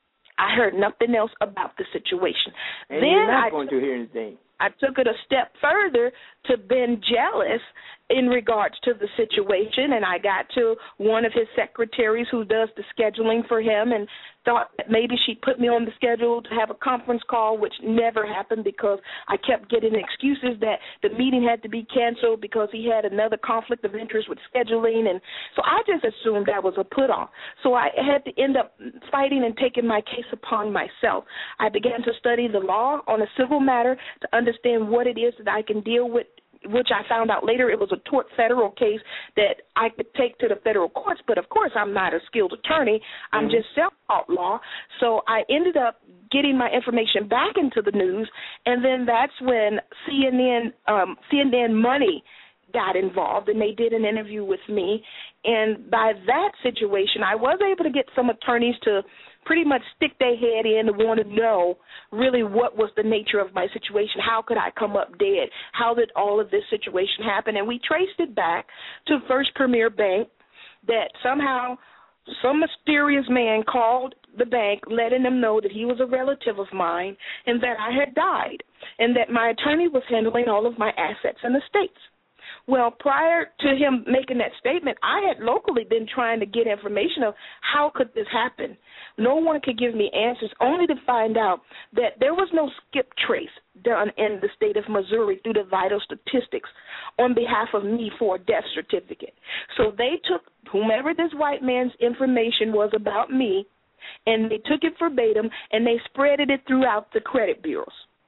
I heard nothing else about the situation. And then you're not going to hear anything. I took it a step further to been jealous in regards to the situation, and I got to one of his secretaries who does the scheduling for him and thought that maybe she'd put me on the schedule to have a conference call, which never happened because I kept getting excuses that the meeting had to be canceled because he had another conflict of interest with scheduling, and so I just assumed that was a put-off. So I had to end up fighting and taking my case upon myself. I began to study the law on a civil matter to understand what it is that I can deal with, which I found out later it was a tort federal case that I could take to the federal courts. But, of course, I'm not a skilled attorney. I'm just self-taught law. So I ended up getting my information back into the news, and then that's when CNN Money got involved, and they did an interview with me. And by that situation, I was able to get some attorneys to pretty much stick their head in and want to know really what was the nature of my situation. How could I come up dead? How did all of this situation happen? And we traced it back to First Premier Bank, that somehow some mysterious man called the bank letting them know that he was a relative of mine and that I had died and that my attorney was handling all of my assets and estates. Well, prior to him making that statement, I had locally been trying to get information of how could this happen. No one could give me answers, only to find out that there was no skip trace done in the state of Missouri through the vital statistics on behalf of me for a death certificate. So they took whomever this white man's information was about me, and they took it verbatim, and they spreaded it throughout the credit bureaus.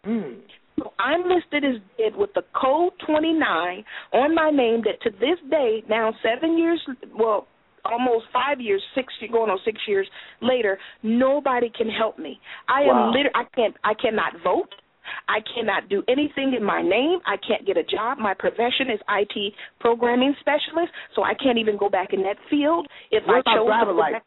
So I'm listed as dead with the code 29 on my name that to this day, now 7 years, well, almost 5 years, going on 6 years later, nobody can help me. I am I cannot vote. I cannot do anything in my name. I can't get a job. My profession is IT programming specialist, so I can't even go back in that field. If I chose to,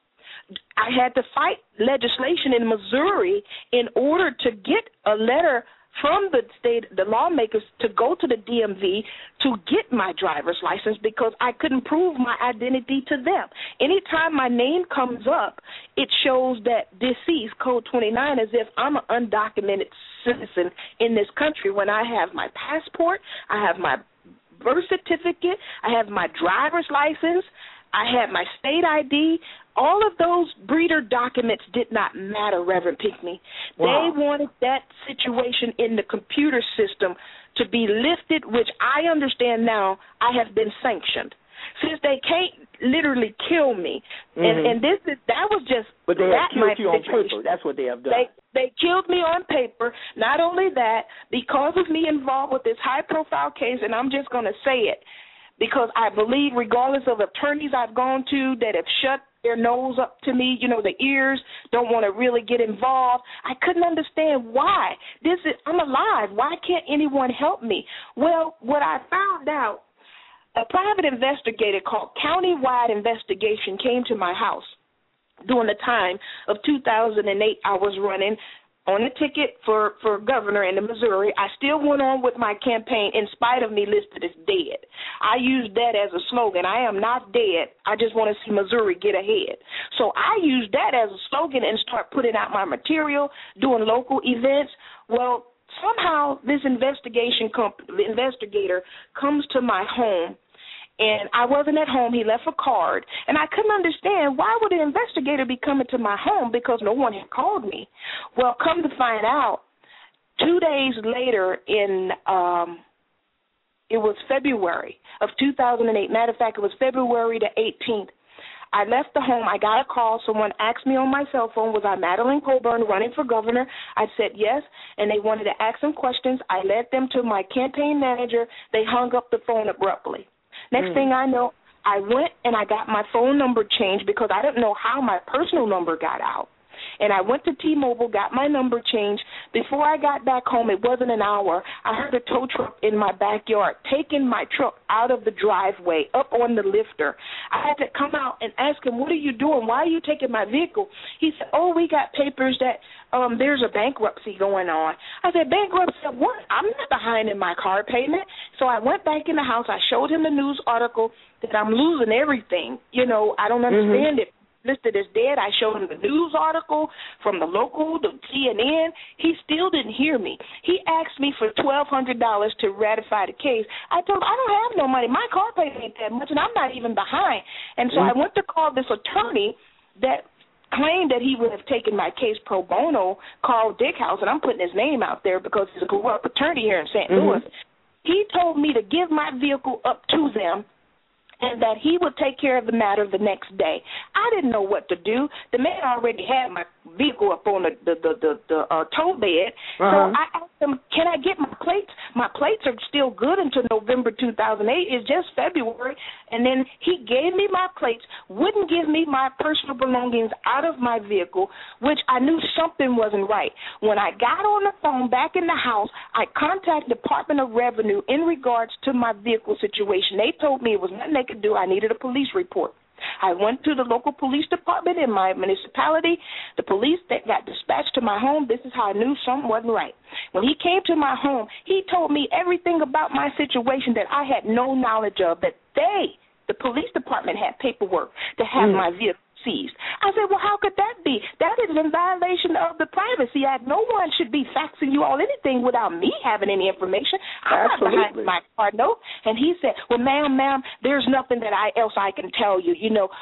I had to fight legislation in Missouri in order to get a letter from the state, the lawmakers, to go to the DMV to get my driver's license because I couldn't prove my identity to them. Anytime my name comes up, it shows that deceased, code 29, as if I'm an undocumented citizen in this country when I have my passport, I have my birth certificate, I have my driver's license, I have my state ID. All of those breeder documents did not matter, Reverend Pinckney. Wow. They wanted that situation in the computer system to be lifted, which I understand now I have been sanctioned. Since they can't literally kill me, and that was just but they have killed you on paper. That's what they have done. They killed me on paper. Not only that, because of me involved with this high-profile case, and I'm just going to say it, because I believe regardless of attorneys I've gone to that have shut their nose up to me, the ears, don't want to really get involved, I couldn't understand why. I'm alive. Why can't anyone help me? Well, what I found out, a private investigator called Countywide Investigation came to my house during the time of 2008. I was running on the ticket for governor in Missouri. I still went on with my campaign in spite of me listed as dead. I used that as a slogan. I am not dead. I just want to see Missouri get ahead. So I used that as a slogan and start putting out my material, doing local events. Well, somehow this investigator comes to my home, and I wasn't at home. He left a card, and I couldn't understand why would an investigator be coming to my home because no one had called me. Well, come to find out, 2 days later it was February of 2008. Matter of fact, it was February the 18th. I left the home. I got a call. Someone asked me on my cell phone, was I Madeline Coburn running for governor? I said yes, and they wanted to ask some questions. I led them to my campaign manager. They hung up the phone abruptly. Next thing I know, I went and I got my phone number changed because I didn't know how my personal number got out. And I went to T-Mobile, got my number changed. Before I got back home, it wasn't an hour, I heard a tow truck in my backyard taking my truck out of the driveway, up on the lifter. I had to come out and ask him, what are you doing? Why are you taking my vehicle? He said, we got papers that there's a bankruptcy going on. I said, bankruptcy? What? I'm not behind in my car payment. So I went back in the house. I showed him the news article that I'm losing everything. I don't understand it. Listed as dead. I showed him the news article from the local, the CNN. He still didn't hear me. He asked me for $1,200 to ratify the case. I told him, I don't have no money. My car payment ain't that much, and I'm not even behind. And so I went to call this attorney that claimed that he would have taken my case pro bono, Carl Dickhouse, and I'm putting his name out there because he's a corrupt attorney here in St. Louis. He told me to give my vehicle up to them and that he would take care of the matter the next day. I didn't know what to do. The man already had my vehicle up on the tow bed, so I asked him, can I get my plates? My plates are still good until November 2008. It's just February. And then he gave me my plates, wouldn't give me my personal belongings out of my vehicle, which I knew something wasn't right. When I got on the phone back in the house, I contacted Department of Revenue in regards to my vehicle situation. They told me it was nothing they could do. I needed a police report. I went to the local police department in my municipality. The police that got dispatched to my home, this is how I knew something wasn't right. When he came to my home, he told me everything about my situation that I had no knowledge of, that the police department, had paperwork to have my vehicle seized. I said, well, how could that be? That is in violation of the Privacy Act. No one should be faxing you all anything without me having any information. I'm not behind my card note. And he said, well, ma'am, there's nothing else I can tell you.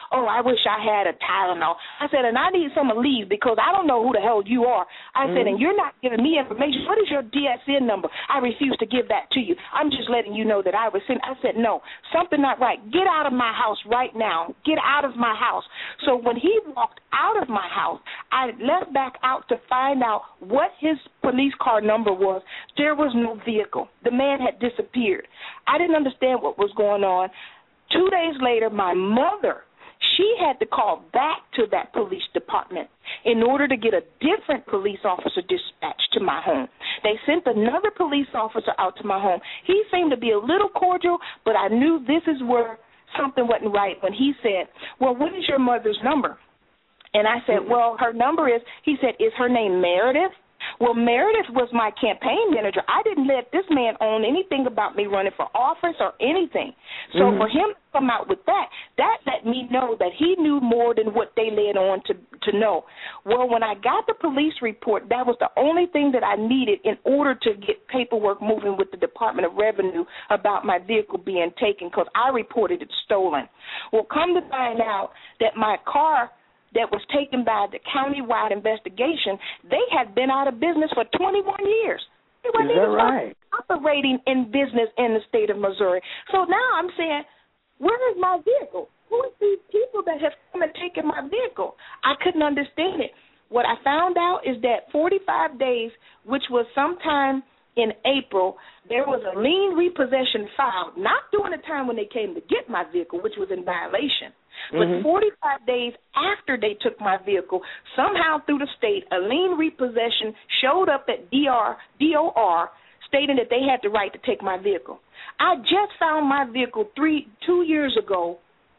I wish I had a Tylenol. I said, and I need some of these because I don't know who the hell you are. I said, and you're not giving me information. What is your DSN number? I refuse to give that to you. I'm just letting you know that I was sent. I said, no, something not right. Get out of my house right now. Get out of my house. So when he walked out of my house, I left back out to find out what his police car number was. There was no vehicle. The man had disappeared. I didn't understand what was going on. 2 days later, my mother, she had to call back to that police department in order to get a different police officer dispatched to my home. They sent another police officer out to my home. He seemed to be a little cordial, but I knew this is where something wasn't right when he said, well, what is your mother's number? And I said, well, her number is, he said, is her name Meredith? Well, Meredith was my campaign manager. I didn't let this man own anything about me running for office or anything. So for him to come out with that let me know that he knew more than what they led on to know. Well, when I got the police report, that was the only thing that I needed in order to get paperwork moving with the Department of Revenue about my vehicle being taken, because I reported it stolen. Well, come to find out that my car that was taken by the county-wide investigation, they had been out of business for 21 years. They weren't even operating in business in the state of Missouri. So now I'm saying, where is my vehicle? Who are these people that have come and taken my vehicle? I couldn't understand it. What I found out is that 45 days, which was sometime in April, there was a lien repossession filed, not during the time when they came to get my vehicle, which was in violation, but 45 days after they took my vehicle, somehow through the state, a lien repossession showed up at DOR stating that they had the right to take my vehicle. I just found my vehicle 2 years ago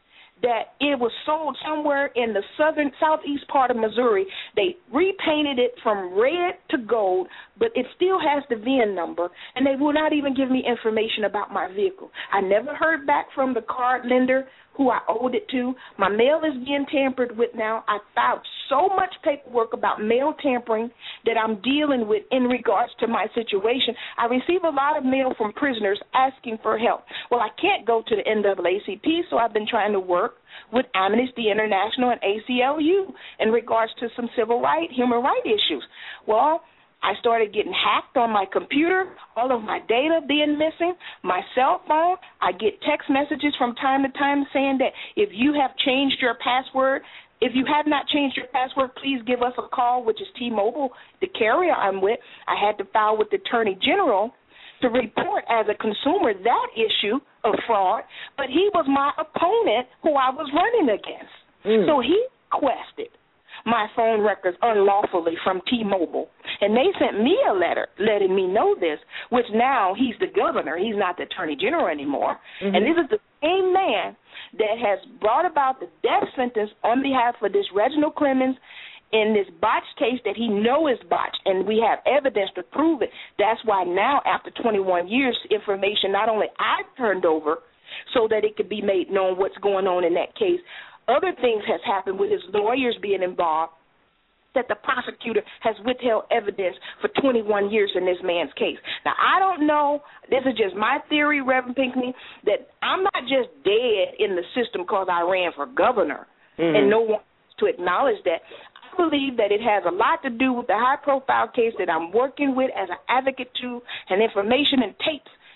that it was sold somewhere in the southeast part of Missouri. They repainted it from red to gold, but it still has the VIN number, and they will not even give me information about my vehicle. I never heard back from the card lender who I owed it to. My mail is being tampered with now. I filed so much paperwork about mail tampering that I'm dealing with in regards to my situation. I receive a lot of mail from prisoners asking for help. Well, I can't go to the NAACP, so I've been trying to work with Amnesty International and ACLU in regards to some human rights issues. Well, I started getting hacked on my computer, all of my data being missing, my cell phone. I get text messages from time to time saying that if you have changed your password, if you have not changed your password, please give us a call, which is T-Mobile, the carrier I'm with. I had to file with the Attorney General to report as a consumer that issue of fraud, but he was my opponent who I was running against. So he requested my phone records unlawfully from T-Mobile. And they sent me a letter letting me know this, which now he's the governor. He's not the Attorney General anymore. And this is the same man that has brought about the death sentence on behalf of this Reginald Clemens in this botched case that he know is botched, and we have evidence to prove it. That's why now, after 21 years, information not only I turned over so that it could be made known what's going on in that case, other things has happened with his lawyers being involved, that the prosecutor has withheld evidence for 21 years in this man's case. Now, I don't know, this is just my theory, Reverend Pinckney, that I'm not just dead in the system because I ran for governor, and no one wants to acknowledge that. I believe that it has a lot to do with the high-profile case that I'm working with as an advocate to, and information and tapes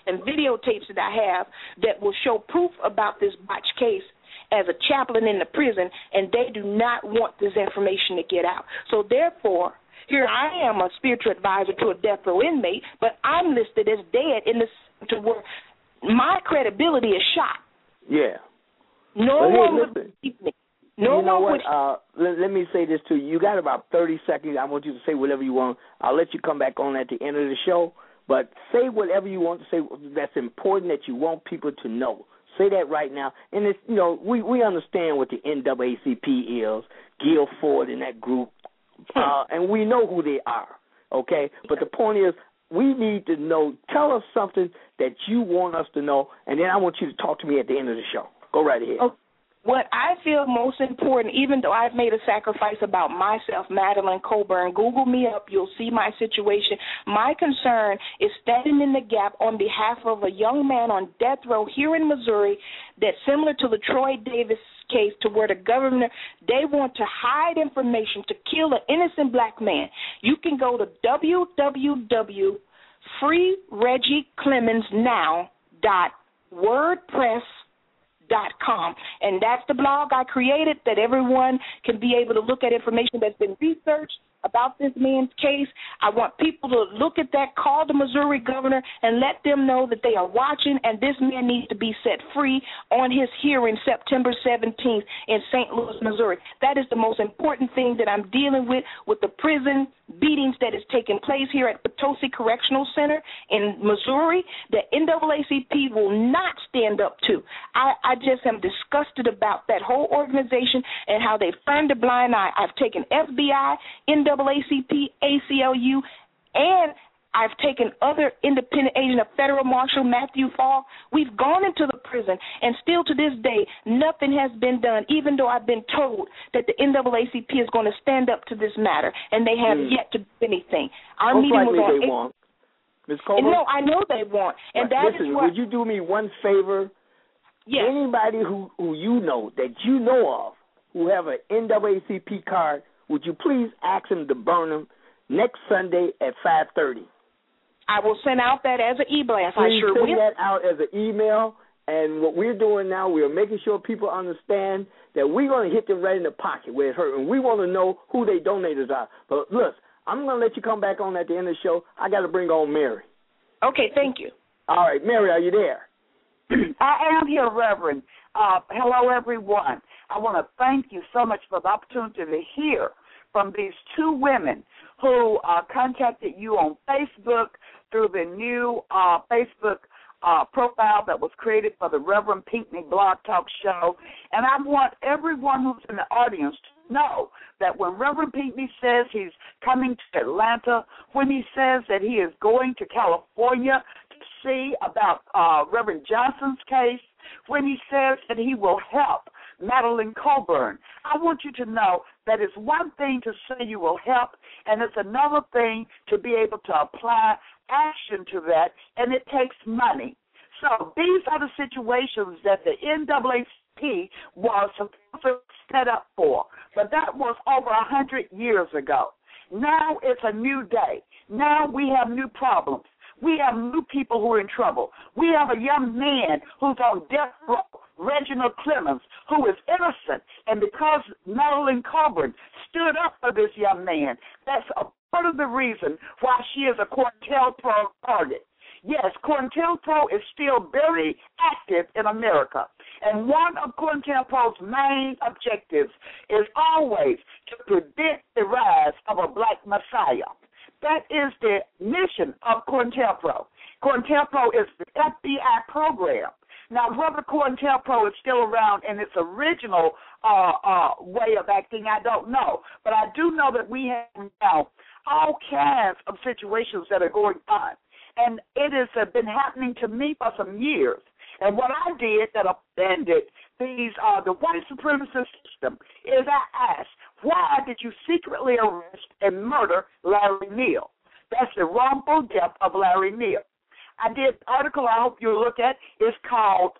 and videotapes that I have that will show proof about this botched case as a chaplain in the prison, and they do not want this information to get out. So therefore, here I am, a spiritual advisor to a death row inmate, but I'm listed as dead in the to where my credibility is shot. Yeah. No one would keep me. No, you know what? Let me say this to you. You got about 30 seconds. I want you to say whatever you want. I'll let you come back on at the end of the show. But say whatever you want to say that's important that you want people to know. Say that right now. And it's, you know, we understand what the NAACP is, Gil Ford and that group, and we know who they are. Okay, but the point is, we need to know. Tell us something that you want us to know, and then I want you to talk to me at the end of the show. Go right ahead. Okay. What I feel most important, even though I've made a sacrifice about myself, Madeline Coburn, Google me up, you'll see my situation. My concern is standing in the gap on behalf of a young man on death row here in Missouri that's similar to the Troy Davis case, to where the government, they want to hide information to kill an innocent black man. You can go to www.freereggieClemensnow.wordpress.com, and that's the blog I created that everyone can be able to look at information that's been researched about this man's case. I want people to look at that, call the Missouri governor, and let them know that they are watching, and this man needs to be set free on his hearing September 17th in St. Louis, Missouri. That is the most important thing that I'm dealing with the prison beatings that is taking place here at Potosi Correctional Center in Missouri that NAACP will not stand up to. I just am disgusted about that whole organization and how they've turned a blind eye. I've taken FBI, NAACP, ACLU, and I've taken other independent agent of Federal Marshal Matthew Fall. We've gone into the prison, and still to this day, nothing has been done, even though I've been told that the NAACP is going to stand up to this matter, and they have yet to do anything. Our Most meeting was on they won't. Ms. Coburn? No, I know they won't. And right. that Listen, is what, would you do me one favor? Yes. Anybody who you know, that you know of, who have an NAACP card, would you please ask them to burn them next Sunday at 5:30? I will send out that as an e-blast. I sure will. Please send that out as an email. And what we're doing now, we're making sure people understand that we're going to hit them right in the pocket where it hurt, and we want to know who their donators are. But look, I'm going to let you come back on at the end of the show. I got to bring on Mary. Okay, thank you. All right, Mary, are you there? I am here, Reverend. Hello, everyone. I want to thank you so much for the opportunity to hear from these two women who contacted you on Facebook through the new Facebook profile that was created for the Reverend Pinckney Blog Talk Show. And I want everyone who's in the audience to know that when Reverend Pinckney says he's coming to Atlanta, when he says that he is going to California to see about Reverend Johnson's case, when he says that he will help Madeline Coburn, I want you to know that it's one thing to say you will help, and it's another thing to be able to apply action to that, and it takes money. So these are the situations that the NAACP was supposed to set up for, but that was over 100 years ago. Now it's a new day. Now we have new problems. We have new people who are in trouble. We have a young man who's on death row, Reginald Clemens, who is innocent, and because Madeline Coburn stood up for this young man, that's a part of the reason why she is a COINTELPRO target. Yes, COINTELPRO is still very active in America, and one of COINTELPRO's main objectives is always to predict the rise of a black messiah. That is the mission of COINTELPRO. COINTELPRO is the FBI program. Now, whether COINTELPRO is still around in its original way of acting, I don't know. But I do know that we have now all kinds of situations that are going on. And it has been happening to me for some years. And what I did that offended the white supremacist system is I asked, why did you secretly arrest and murder Larry Neal? That's the wrongful death of Larry Neal. I did an article I hope you'll look at. It's called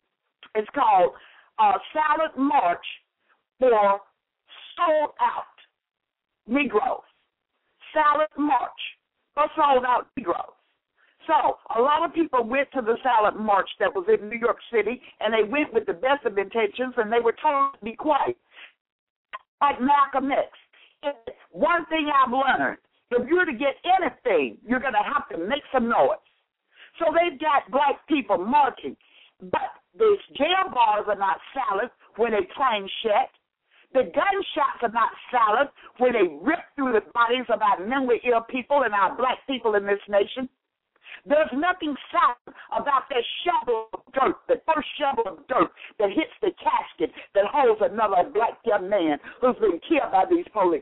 Silent March for Sold Out Negroes. Silent March for Sold Out Negroes. So a lot of people went to the silent march that was in New York City, and they went with the best of intentions, and they were told to be quiet. Like Malcolm X. One thing I've learned, if you're to get anything, you're going to have to make some noise. So they've got black people marching, but the jail bars are not silent when they train shut. The gunshots are not silent when they rip through the bodies of our mentally ill people and our black people in this nation. There's nothing silent about that shovel of dirt, the first shovel of dirt that hits the casket that holds another black young man who's been killed by these police.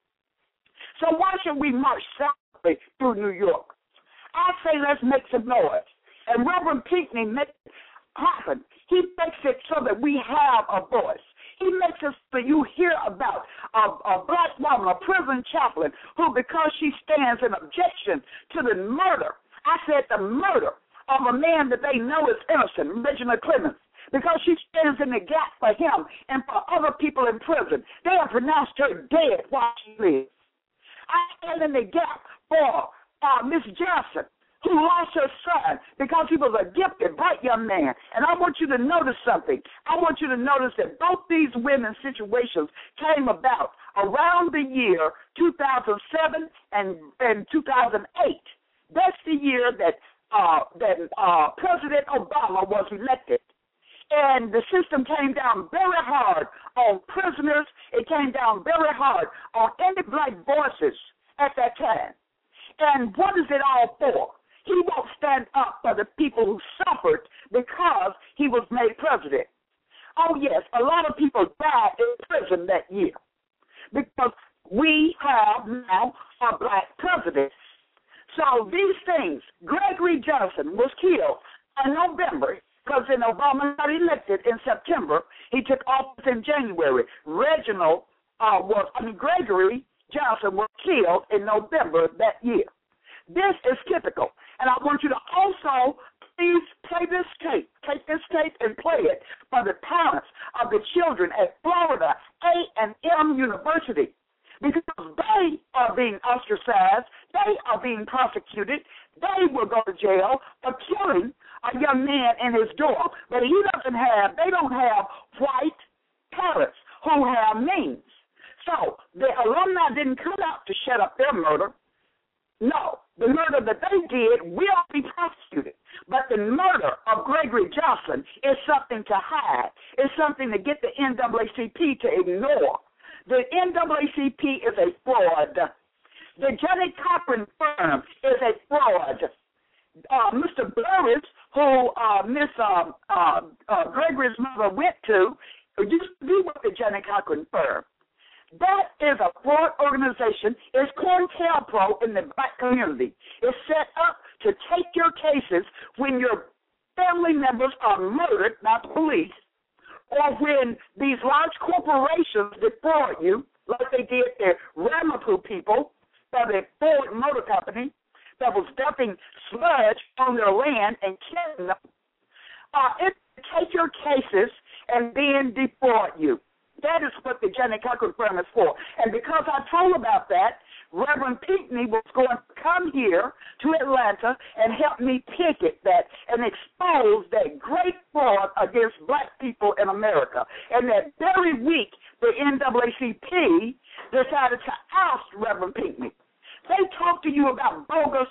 So why should we march silently through New York? I say let's make some noise. And Reverend Pinckney makes it happen. He makes it so that we have a voice. He makes it so you hear about a black woman, a prison chaplain, who, because she stands in objection to the murder, I said the murder of a man that they know is innocent, Reginald Clemens, because she stands in the gap for him and for other people in prison. They have pronounced her dead while she lives. I stand in the gap for Miss Johnson, who lost her son because he was a gifted, bright young man. And I want you to notice something. I want you to notice that both these women's situations came about around the year 2007 and 2008. That's the year that President Obama was elected. And the system came down very hard on prisoners. It came down very hard on any black voices at that time. And what is it all for? He won't stand up for the people who suffered because he was made president. Oh, yes, a lot of people died in prison that year because we have now a black president. So these things, Gregory Johnson was killed in November because then Obama got elected in September. He took office in January. Gregory Johnson was killed in November that year. This is typical. And I want you to also please play this tape. Take this tape and play it for the parents of the children at Florida A&M University, because they are being ostracized. They are being prosecuted. They will go to jail for killing a young man in his dorm. But they don't have white parents who have means. So the alumni didn't come out to shut up their murder. No, the murder that they did will be prosecuted. But the murder of Gregory Johnson is something to hide. It's something to get the NAACP to ignore. The NAACP is a fraud. The Johnnie Cochran firm is a fraud. Mr. Burris, who Miss Gregory's mother went to, used to be with the Johnnie Cochran firm. That is a fraud organization. It's COINTELPRO in the black community. It's set up to take your cases when your family members are murdered, not the police, or when these large corporations defraud you, like they did the Ramapo people, for the Ford Motor Company, that was dumping sludge on their land and killing them. It take your cases and then defraud you. That is what the Johnnie Cochran firm is for. And because I told about that, Reverend Pinckney was going to come here to Atlanta and help me picket that and expose that great fraud against black people in America. And that very week, the NAACP decided to oust Reverend Pinckney. They talk to you about bogus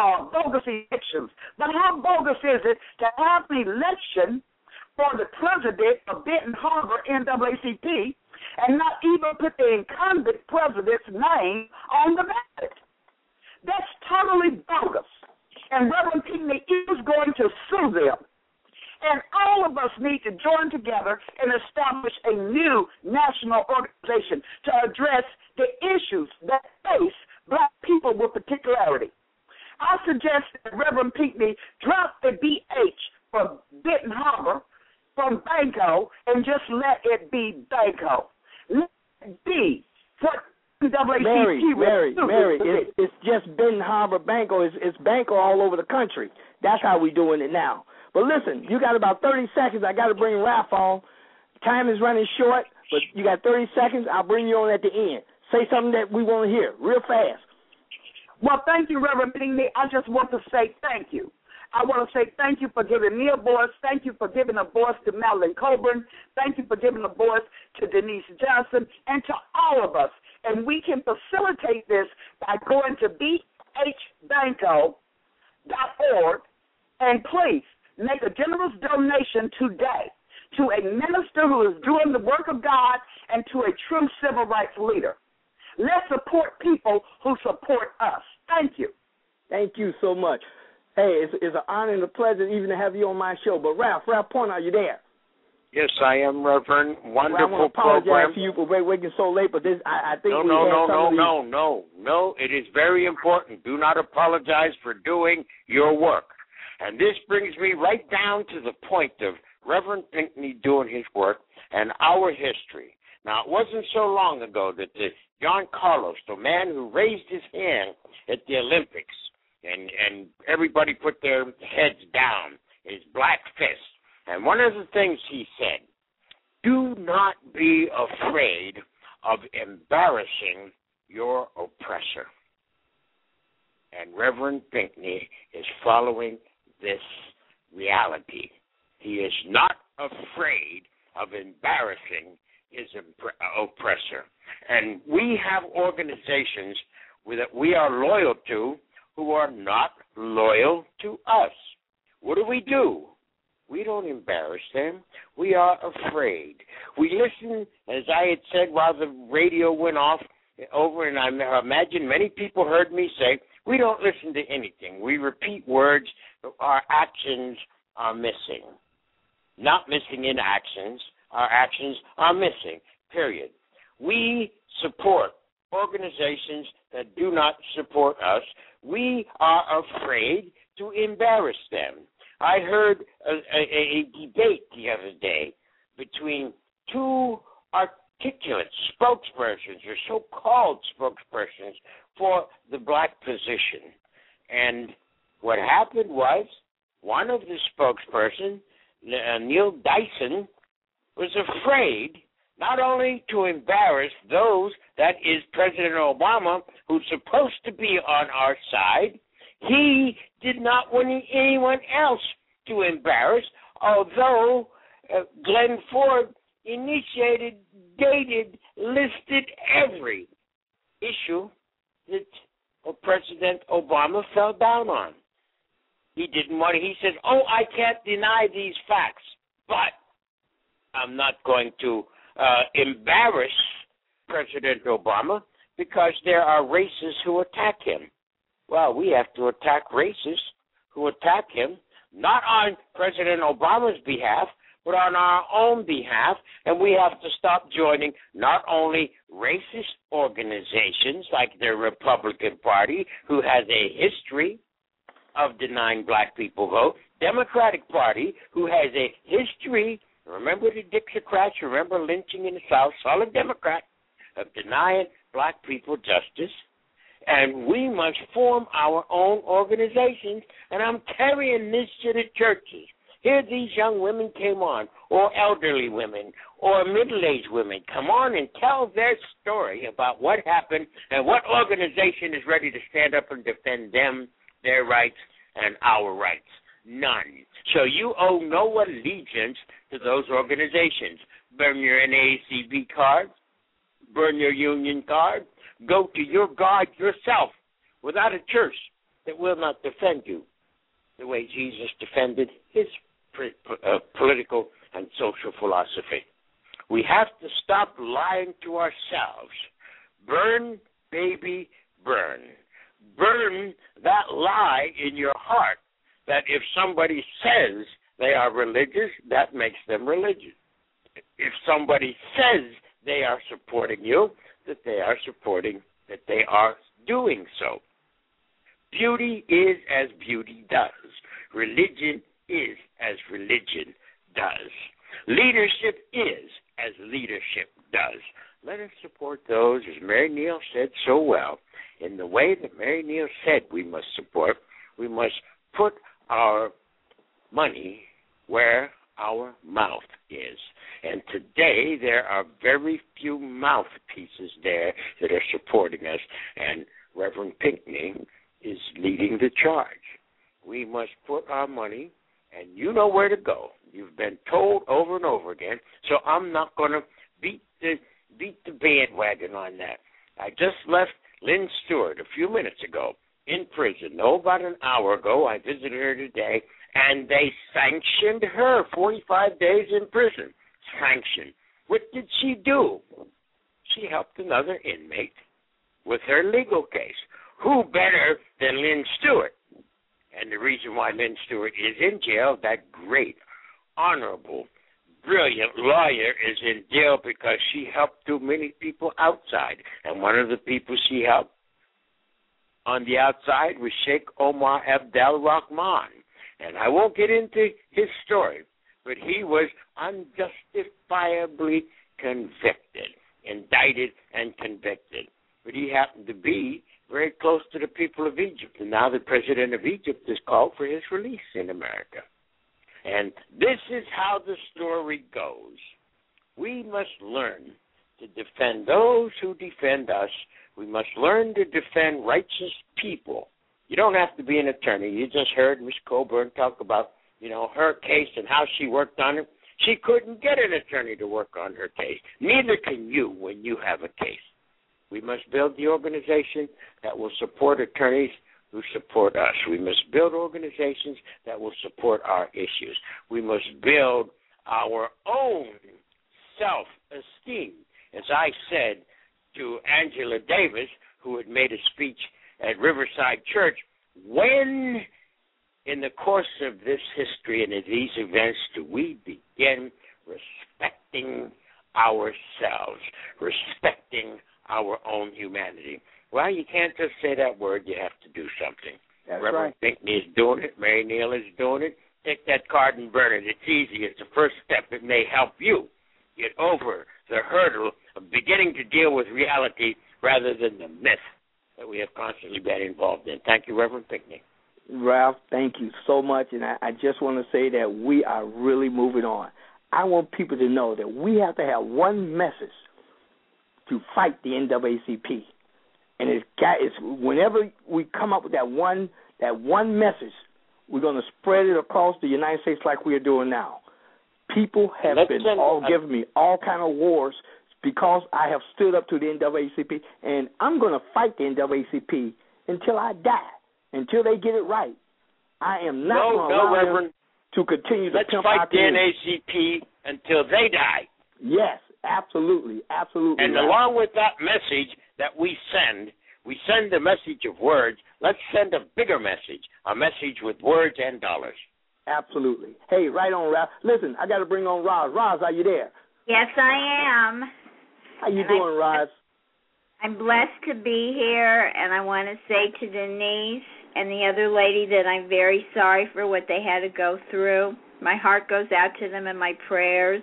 elections. But how bogus is it to have an election for the president of Benton Harbor NAACP and not even put the incumbent president's name on the ballot? That's totally bogus. And Reverend Pinckney is going to sue them. And all of us need to join together and establish a new national organization to address the issues that face black people with particularity. I suggest that Reverend Pinckney drop the BH from Benton Harbor, from Banco, and just let it be Banco. Let it be what NAACP Mary, it's just Benton Harbor Banco. It's Banco all over the country. That's how we're doing it now. But listen, you got about 30 seconds. I got to bring Ralph on. Time is running short, but you got 30 seconds. I'll bring you on at the end. Say something that we want to hear real fast. Well, thank you, Reverend Pinckney. I just want to say thank you. I want to say thank you for giving me a voice. Thank you for giving a voice to Madeline Coburn. Thank you for giving a voice to Denise Johnson and to all of us. And we can facilitate this by going to bhbanco.org and please make a generous donation today to a minister who is doing the work of God and to a true civil rights leader. Let's support people who support us. Thank you. Thank you so much. Hey, it's an honor and a pleasure even to have you on my show. But Ralph Point, are you there? Yes, I am, Reverend. Wonderful I want to apologize program. to you for waking so late, but this I think No. It is very important. Do not apologize for doing your work. And this brings me right down to the point of Reverend Pinckney doing his work and our history. Now, it wasn't so long ago that John Carlos, the man who raised his hand at the Olympics, and everybody put their heads down, his black fist. And one of the things he said, do not be afraid of embarrassing your oppressor. And Reverend Pinckney is following this reality. He is not afraid of embarrassing his oppressor. And we have organizations that we are loyal to who are not loyal to us. What do? We don't embarrass them. We are afraid. We listen, as I had said while the radio went off over, and I imagine many people heard me say, we don't listen to anything. We repeat words, but our actions are missing. Not missing in actions. Our actions are missing, period. We support organizations that do not support us. We are afraid to embarrass them. I heard a debate the other day between two articulate spokespersons or so-called spokespersons for the black position. And what happened was one of the spokespersons, Neil Dyson, was afraid not only to embarrass those, that is President Obama, who's supposed to be on our side, he did not want anyone else to embarrass, although Glenn Ford initiated, dated, listed every issue that President Obama fell down on. He didn't want to, he said, I can't deny these facts, but I'm not going to embarrass President Obama because there are racists who attack him. Well, we have to attack racists who attack him, not on President Obama's behalf, but on our own behalf, and we have to stop joining not only racist organizations like the Republican Party, who has a history of denying black people vote, Democratic Party, who has a history, remember the Dixiecrats, remember lynching in the South, solid Democrat, of denying black people justice. And we must form our own organizations, and I'm carrying this to the churches. Here these young women came on, or elderly women, or middle-aged women, come on and tell their story about what happened and what organization is ready to stand up and defend them, their rights, and our rights. None. So you owe no allegiance to those organizations. Burn your NAACP card, burn your union card, go to your God yourself without a church that will not defend you the way Jesus defended his political and social philosophy. We have to stop lying to ourselves. Burn, baby, burn. Burn that lie in your heart that if somebody says they are religious, that makes them religious. If somebody says they are supporting you, that they are supporting, that they are doing so. Beauty is as beauty does. Religion is as religion does. Leadership is as leadership does. Let us support those, as Mary Neal said so well, in the way that Mary Neal said we must support. We must put our money where our mouth is. And today there are very few mouthpieces there that are supporting us. And Reverend Pinckney is leading the charge. We must put our money, and you know where to go. You've been told over and over again, so I'm not going to beat the bandwagon on that. I just left Lynn Stewart a few minutes ago in prison. About an hour ago, I visited her today, and they sanctioned her 45 days in prison. Sanctioned. What did she do? She helped another inmate with her legal case. Who better than Lynn Stewart? And the reason why Lynn Stewart is in jail, that great, honorable, brilliant lawyer is in jail because she helped too many people outside. And one of the people she helped on the outside was Sheikh Omar Abdel Rahman. And I won't get into his story, but he was unjustifiably convicted, indicted and convicted. But he happened to be very close to the people of Egypt. And now the president of Egypt has called for his release in America. And this is how the story goes. We must learn to defend those who defend us. We must learn to defend righteous people. You don't have to be an attorney. You just heard Ms. Coburn talk about, her case and how she worked on it. She couldn't get an attorney to work on her case. Neither can you when you have a case. We must build the organization that will support attorneys who support us. We must build organizations that will support our issues. We must build our own self-esteem. As I said to Angela Davis, who had made a speech at Riverside Church, when in the course of this history and of these events do we begin respecting ourselves, respecting our own humanity? Well, you can't just say that word. You have to do something. That's Reverend right. Pinckney is doing it. Mary Neal is doing it. Take that card and burn it. It's easy. It's the first step. It may help you get over the hurdle of beginning to deal with reality rather than the myth that we have constantly been involved in. Thank you, Reverend Pinckney. Ralph, thank you so much. And I just want to say that we are really moving on. I want people to know that we have to have one message to fight the NAACP. And it's whenever we come up with that one message, we're going to spread it across the United States like we are doing now. People have given me all kind of wars because I have stood up to the NAACP, and I'm going to fight the NAACP until I die, until they get it right. I am not going to allow them to continue to pimp fight out the NAACP until they die. Yes, absolutely, absolutely. And along with that message that we send a message of words. Let's send a bigger message, a message with words and dollars. Absolutely. Hey, right on, Ralph. Listen, I got to bring on Roz. Roz, are you there? Yes, I am. How you doing, Roz? I'm blessed to be here, and I want to say to Denise and the other lady that I'm very sorry for what they had to go through. My heart goes out to them and my prayers.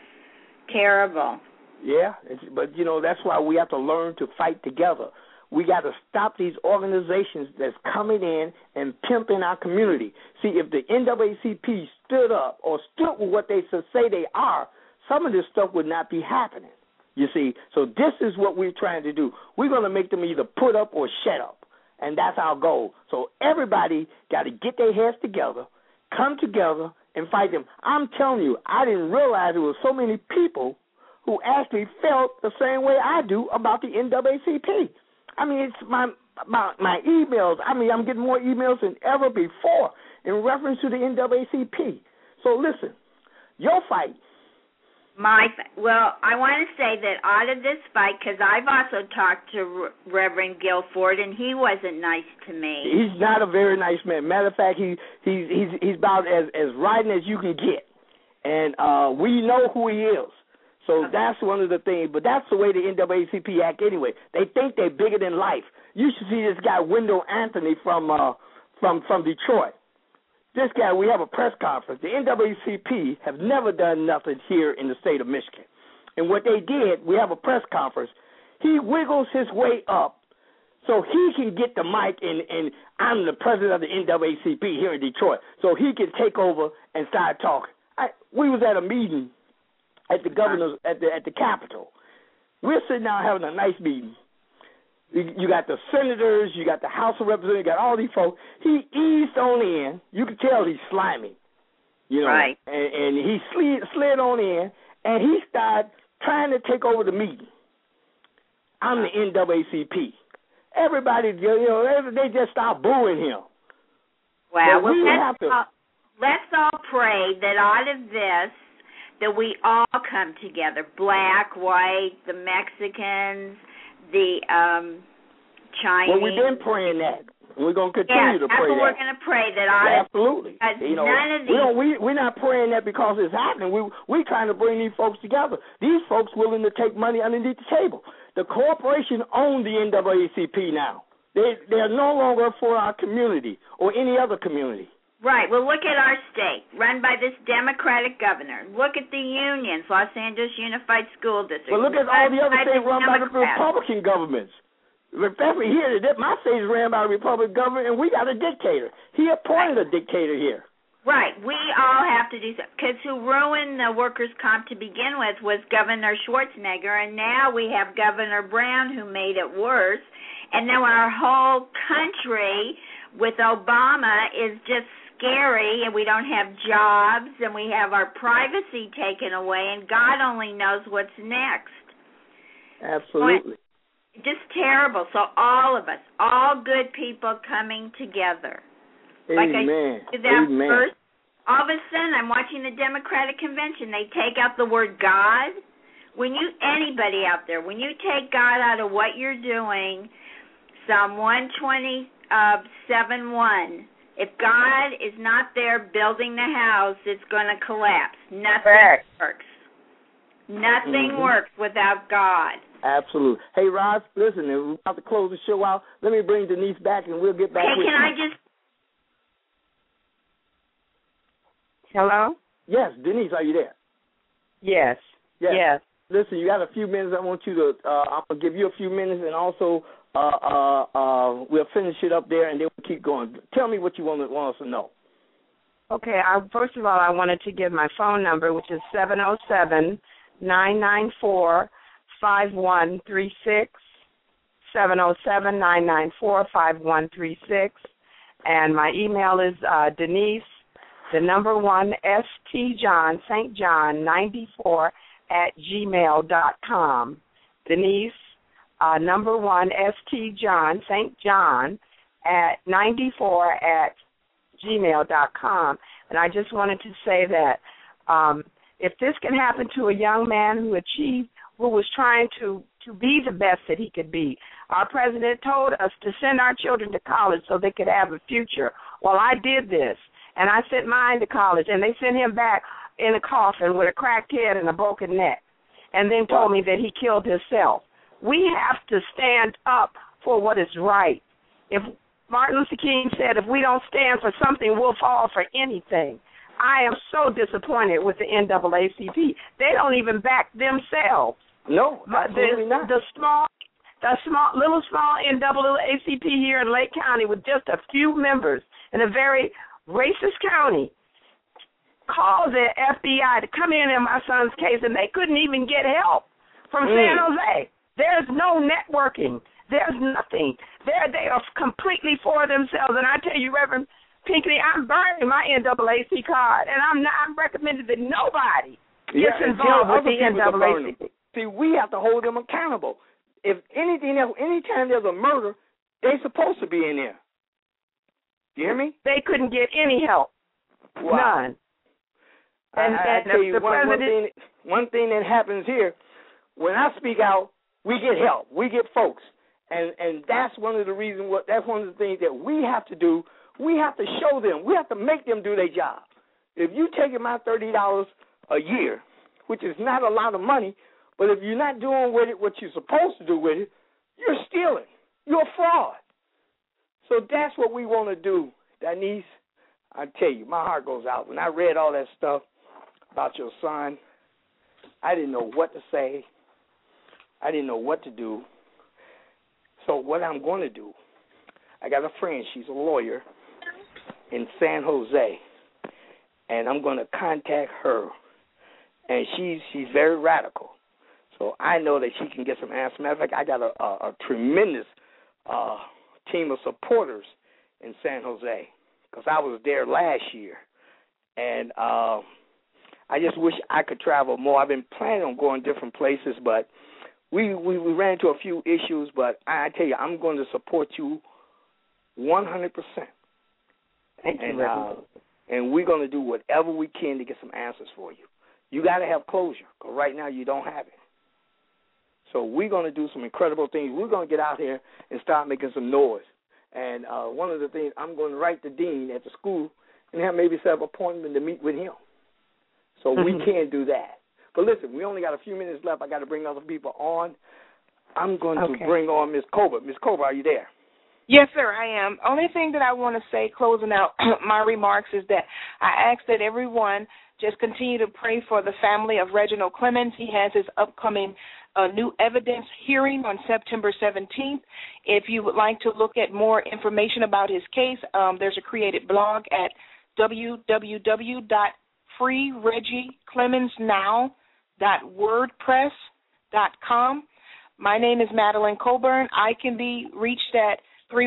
Terrible. Yeah, but, that's why we have to learn to fight together. We got to stop these organizations that's coming in and pimping our community. See, if the NAACP stood up or stood with what they say they are, some of this stuff would not be happening, you see. So this is what we're trying to do. We're going to make them either put up or shut up, and that's our goal. So everybody got to get their heads together, come together, and fight them. I'm telling you, I didn't realize there were so many people who actually felt the same way I do about the NAACP. I mean, it's my emails. I mean, I'm getting more emails than ever before in reference to the NAACP. So listen, your fight. Well, I want to say that out of this fight, because I've also talked to Reverend Guilford, and he wasn't nice to me. He's not a very nice man. Matter of fact, he's about as rotten as you can get, and we know who he is. So that's one of the things, but that's the way the NAACP act anyway. They think they're bigger than life. You should see this guy, Wendell Anthony from Detroit. This guy, we have a press conference. The NAACP have never done nothing here in the state of Michigan. And what they did, we have a press conference. He wiggles his way up so he can get the mic, and I'm the president of the NAACP here in Detroit, so he can take over and start talking. We was at a meeting at the governor's at the Capitol. We're sitting down having a nice meeting. You got the senators, you got the House of Representatives, you got all these folks. He eased on in. You could tell he's slimy, you know. Right. And he slid on in, and he started trying to take over the meeting. I'm the NAACP. Everybody, they just start booing him. Wow. Let's all pray that out of this, that we all come together, black, white, the Mexicans, the Chinese. Well, we've been praying that. We're going to continue to pray that. We're going to pray that absolutely. None of these. We're not praying that because it's happening. We're trying to bring these folks together. These folks willing to take money underneath the table. The corporation owns the NAACP now. They are no longer for our community or any other community. Right. Well, look at our state, run by this Democratic governor. Look at the unions, Los Angeles Unified School District. Well, look at all the other states run by the Republican governments. Especially here, my state is ran by a Republican government, and we got a dictator. He appointed a dictator here. Right. We all have to do something. Because who ruined the workers' comp to begin with was Governor Schwarzenegger, and now we have Governor Brown who made it worse. And now our whole country with Obama is just scary, and we don't have jobs, and we have our privacy taken away, and God only knows what's next. Absolutely. Just terrible. So all of us, all good people coming together. Amen. Like I did that first. All of a sudden, I'm watching the Democratic convention. They take out the word God. Anybody out there, when you take God out of what you're doing, Psalm 127:1. If God is not there building the house, it's going to collapse. Nothing works. Nothing works without God. Absolutely. Hey, Roz, listen, we're about to close the show out. Let me bring Denise back, and we'll get back with you. Can I just... Hello? Yes, Denise, are you there? Yes. Listen, you got a few minutes. I want you to, I'm going to give you a few minutes, and also we'll finish it up there, and then we'll keep going. Tell me what you want us to know. Okay. First of all, I wanted to give my phone number, which is 707-994-5136, 707-994-5136, and my email is Denise, the number 1, ST St. John 94 @gmail.com. Denise, number 1, ST St. John 94 @gmail.com. And I just wanted to say that if this can happen to a young man who was trying to be the best that he could be. Our president told us to send our children to college so they could have a future. Well, I did this, and I sent mine to college, and they sent him back in a coffin with a cracked head and a broken neck, and then told me that he killed himself. We have to stand up for what is right. If Martin Luther King said, if we don't stand for something, we'll fall for anything. I am so disappointed with the NAACP. They don't even back themselves. No, absolutely not. The small NAACP here in Lake County with just a few members in a very racist county called the FBI to come in my son's case, and they couldn't even get help from San Jose. There's no networking. There's nothing. They are completely for themselves. And I tell you, Reverend Pinckney, I'm burning my NAACP card, and I'm recommending that nobody gets involved with the NAACP. See, we have to hold them accountable. If anything else, anytime there's a murder, they're supposed to be in there. You hear me? They couldn't get any help. Wow. None. I tell you, one thing that happens here, when I speak out, we get help. We get folks. And that's one of the reasons, that's one of the things that we have to do. We have to show them. We have to make them do their job. If you taking my $30 a year, which is not a lot of money, but if you're not doing with it what you're supposed to do with it, you're stealing. You're a fraud. So that's what we want to do. Denise, I tell you, my heart goes out. When I read all that stuff about your son, I didn't know what to say. I didn't know what to do. So what I'm going to do, I got a friend. She's a lawyer in San Jose, and I'm going to contact her. And she's very radical. So I know that she can get some answers. Matter of fact, I got a tremendous team of supporters in San Jose because I was there last year. And I just wish I could travel more. I've been planning on going different places, but we ran into a few issues. But I tell you, I'm going to support you 100%. Thank you, and we're going to do whatever we can to get some answers for you. You got to have closure because right now you don't have it. So we're going to do some incredible things. We're going to get out here and start making some noise. And one of the things, I'm going to write the dean at the school and have maybe set up an appointment to meet with him. So we can do that. But listen, we only got a few minutes left. I got to bring other people on. I'm going to bring on Ms. Colbert. Ms. Colbert, are you there? Yes, sir, I am. Only thing that I want to say, closing out my remarks, is that I ask that everyone just continue to pray for the family of Reginald Clemens. He has his upcoming new evidence hearing on September 17th. If you would like to look at more information about his case, there's a created blog at www.freereggieclemensnow.wordpress.com. My name is Madeline Colburn. I can be reached at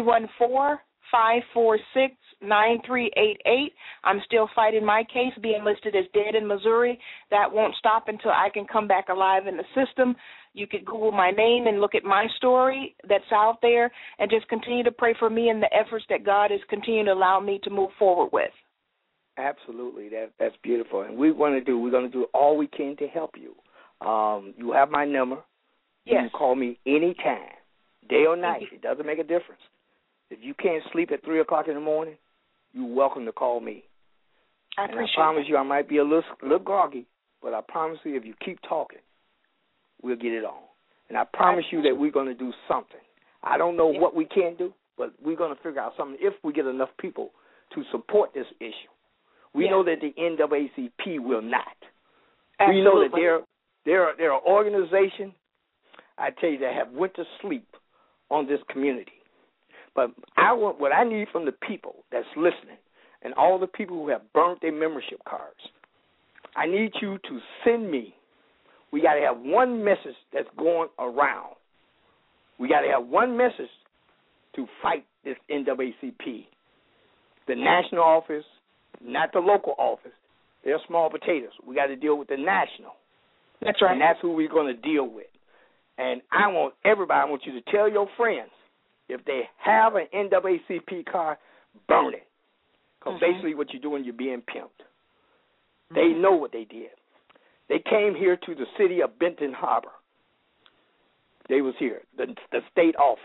314-546-9388. I'm still fighting my case, being listed as dead in Missouri. That won't stop until I can come back alive in the system. You could Google my name and look at my story that's out there, and just continue to pray for me and the efforts that God is continuing to allow me to move forward with. Absolutely. That's beautiful. And we're going to do all we can to help you. You have my number. Yes. You can call me anytime, day or night. It doesn't make a difference. If you can't sleep at 3 o'clock in the morning, you're welcome to call me. I appreciate I promise you I might be a little groggy, but I promise you if you keep talking, we'll get it on. And I promise you that we're going to do something. I don't know what we can do, but we're going to figure out something if we get enough people to support this issue. We know that the NAACP will not. Absolutely. We know that they're an organization, I tell you, that have went to sleep on this community. But what I need from the people that's listening and all the people who have burnt their membership cards, I need you to send me. We got to have one message that's going around. We got to have one message to fight this NAACP. The national office, not the local office. They're small potatoes. We got to deal with the national. That's right. And that's who we're going to deal with. And I want you to tell your friends, if they have an NAACP card, burn it. Because basically what you're doing, you're being pimped. They know what they did. They came here to the city of Benton Harbor. They was here, the state office.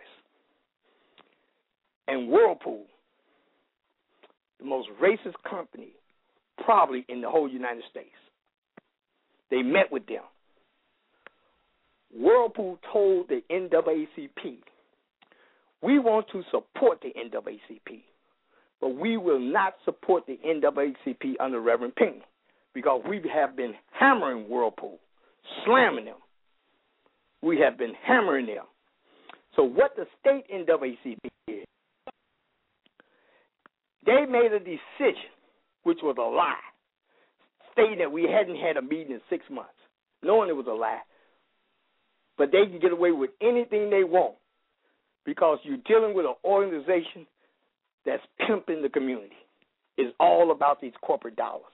And Whirlpool, the most racist company probably in the whole United States. They met with them. Whirlpool told the NAACP, we want to support the NAACP, but we will not support the NAACP under Reverend Pinckney because we have been hammering Whirlpool, slamming them. We have been hammering them. So what the state NAACP did, they made a decision, which was a lie, stating that we hadn't had a meeting in 6 months, knowing it was a lie. But they can get away with anything they want because you're dealing with an organization that's pimping the community. It's all about these corporate dollars.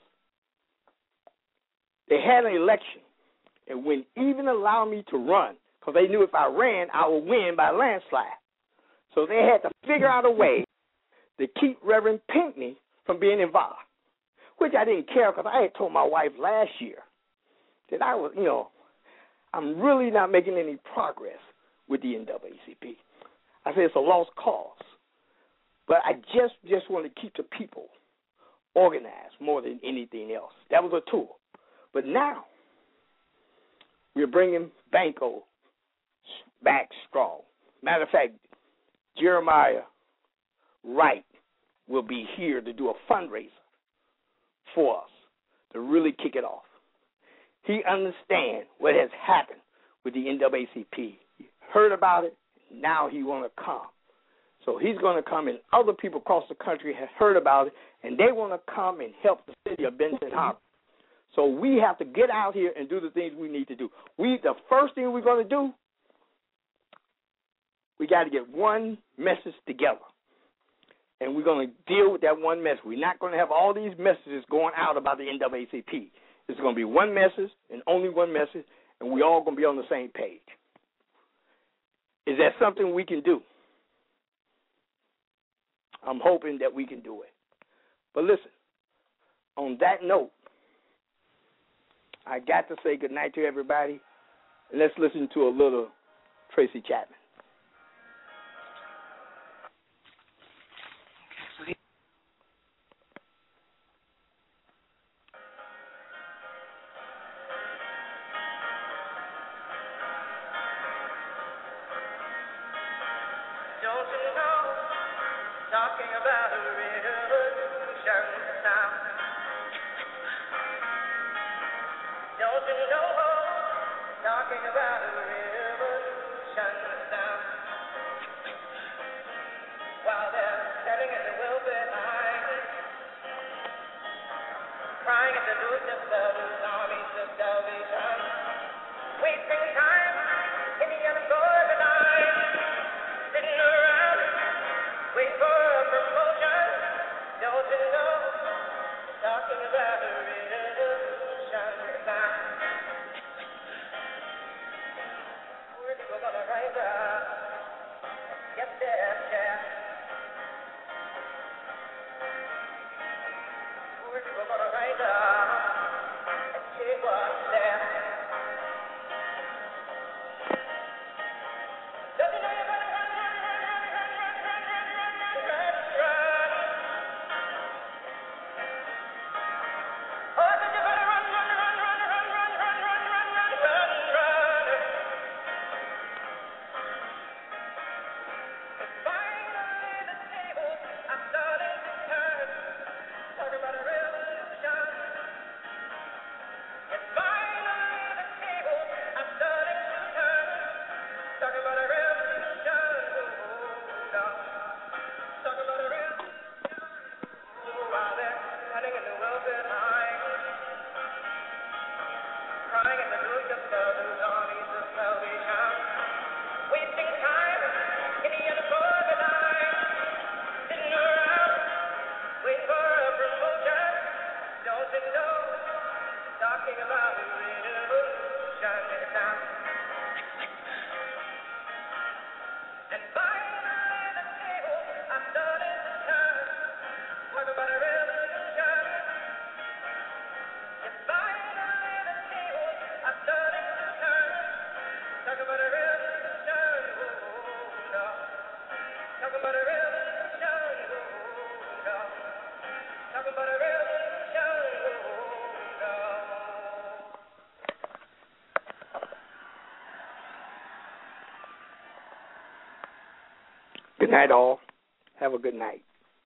They had an election and wouldn't even allow me to run because they knew if I ran, I would win by landslide. So they had to figure out a way to keep Reverend Pinckney from being involved, which I didn't care because I had told my wife last year that I was, I'm really not making any progress with the NAACP. I said it's a lost cause. But I just want to keep the people organized more than anything else. That was a tool. But now we're bringing Banco back strong. Matter of fact, Jeremiah Wright will be here to do a fundraiser for us to really kick it off. He understands what has happened with the NAACP. He heard about it. Now he want to come. So he's going to come, and other people across the country have heard about it, and they want to come and help the city of Benton Harbor. So we have to get out here and do the things we need to do. The first thing we're going to do, we got to get one message together. And we're going to deal with that one message. We're not going to have all these messages going out about the NAACP. It's going to be one message and only one message, and we're all going to be on the same page. Is that something we can do? I'm hoping that we can do it. But listen, on that note, I got to say goodnight to everybody, and let's listen to a little Tracy Chapman. Talking about a revolution now. Don't you know? Talking about a revolution now. While they're standing in the will behind, crying at the doors of those armies of salvation, wasting time in the unorganized, sitting around. Wait for a promotion, don't you know? Talking about a revolution now. We're gonna rise up, get their share. We're gonna rise up and take what's there. Don't you know you're gonna run? Good night, all. Have a good night.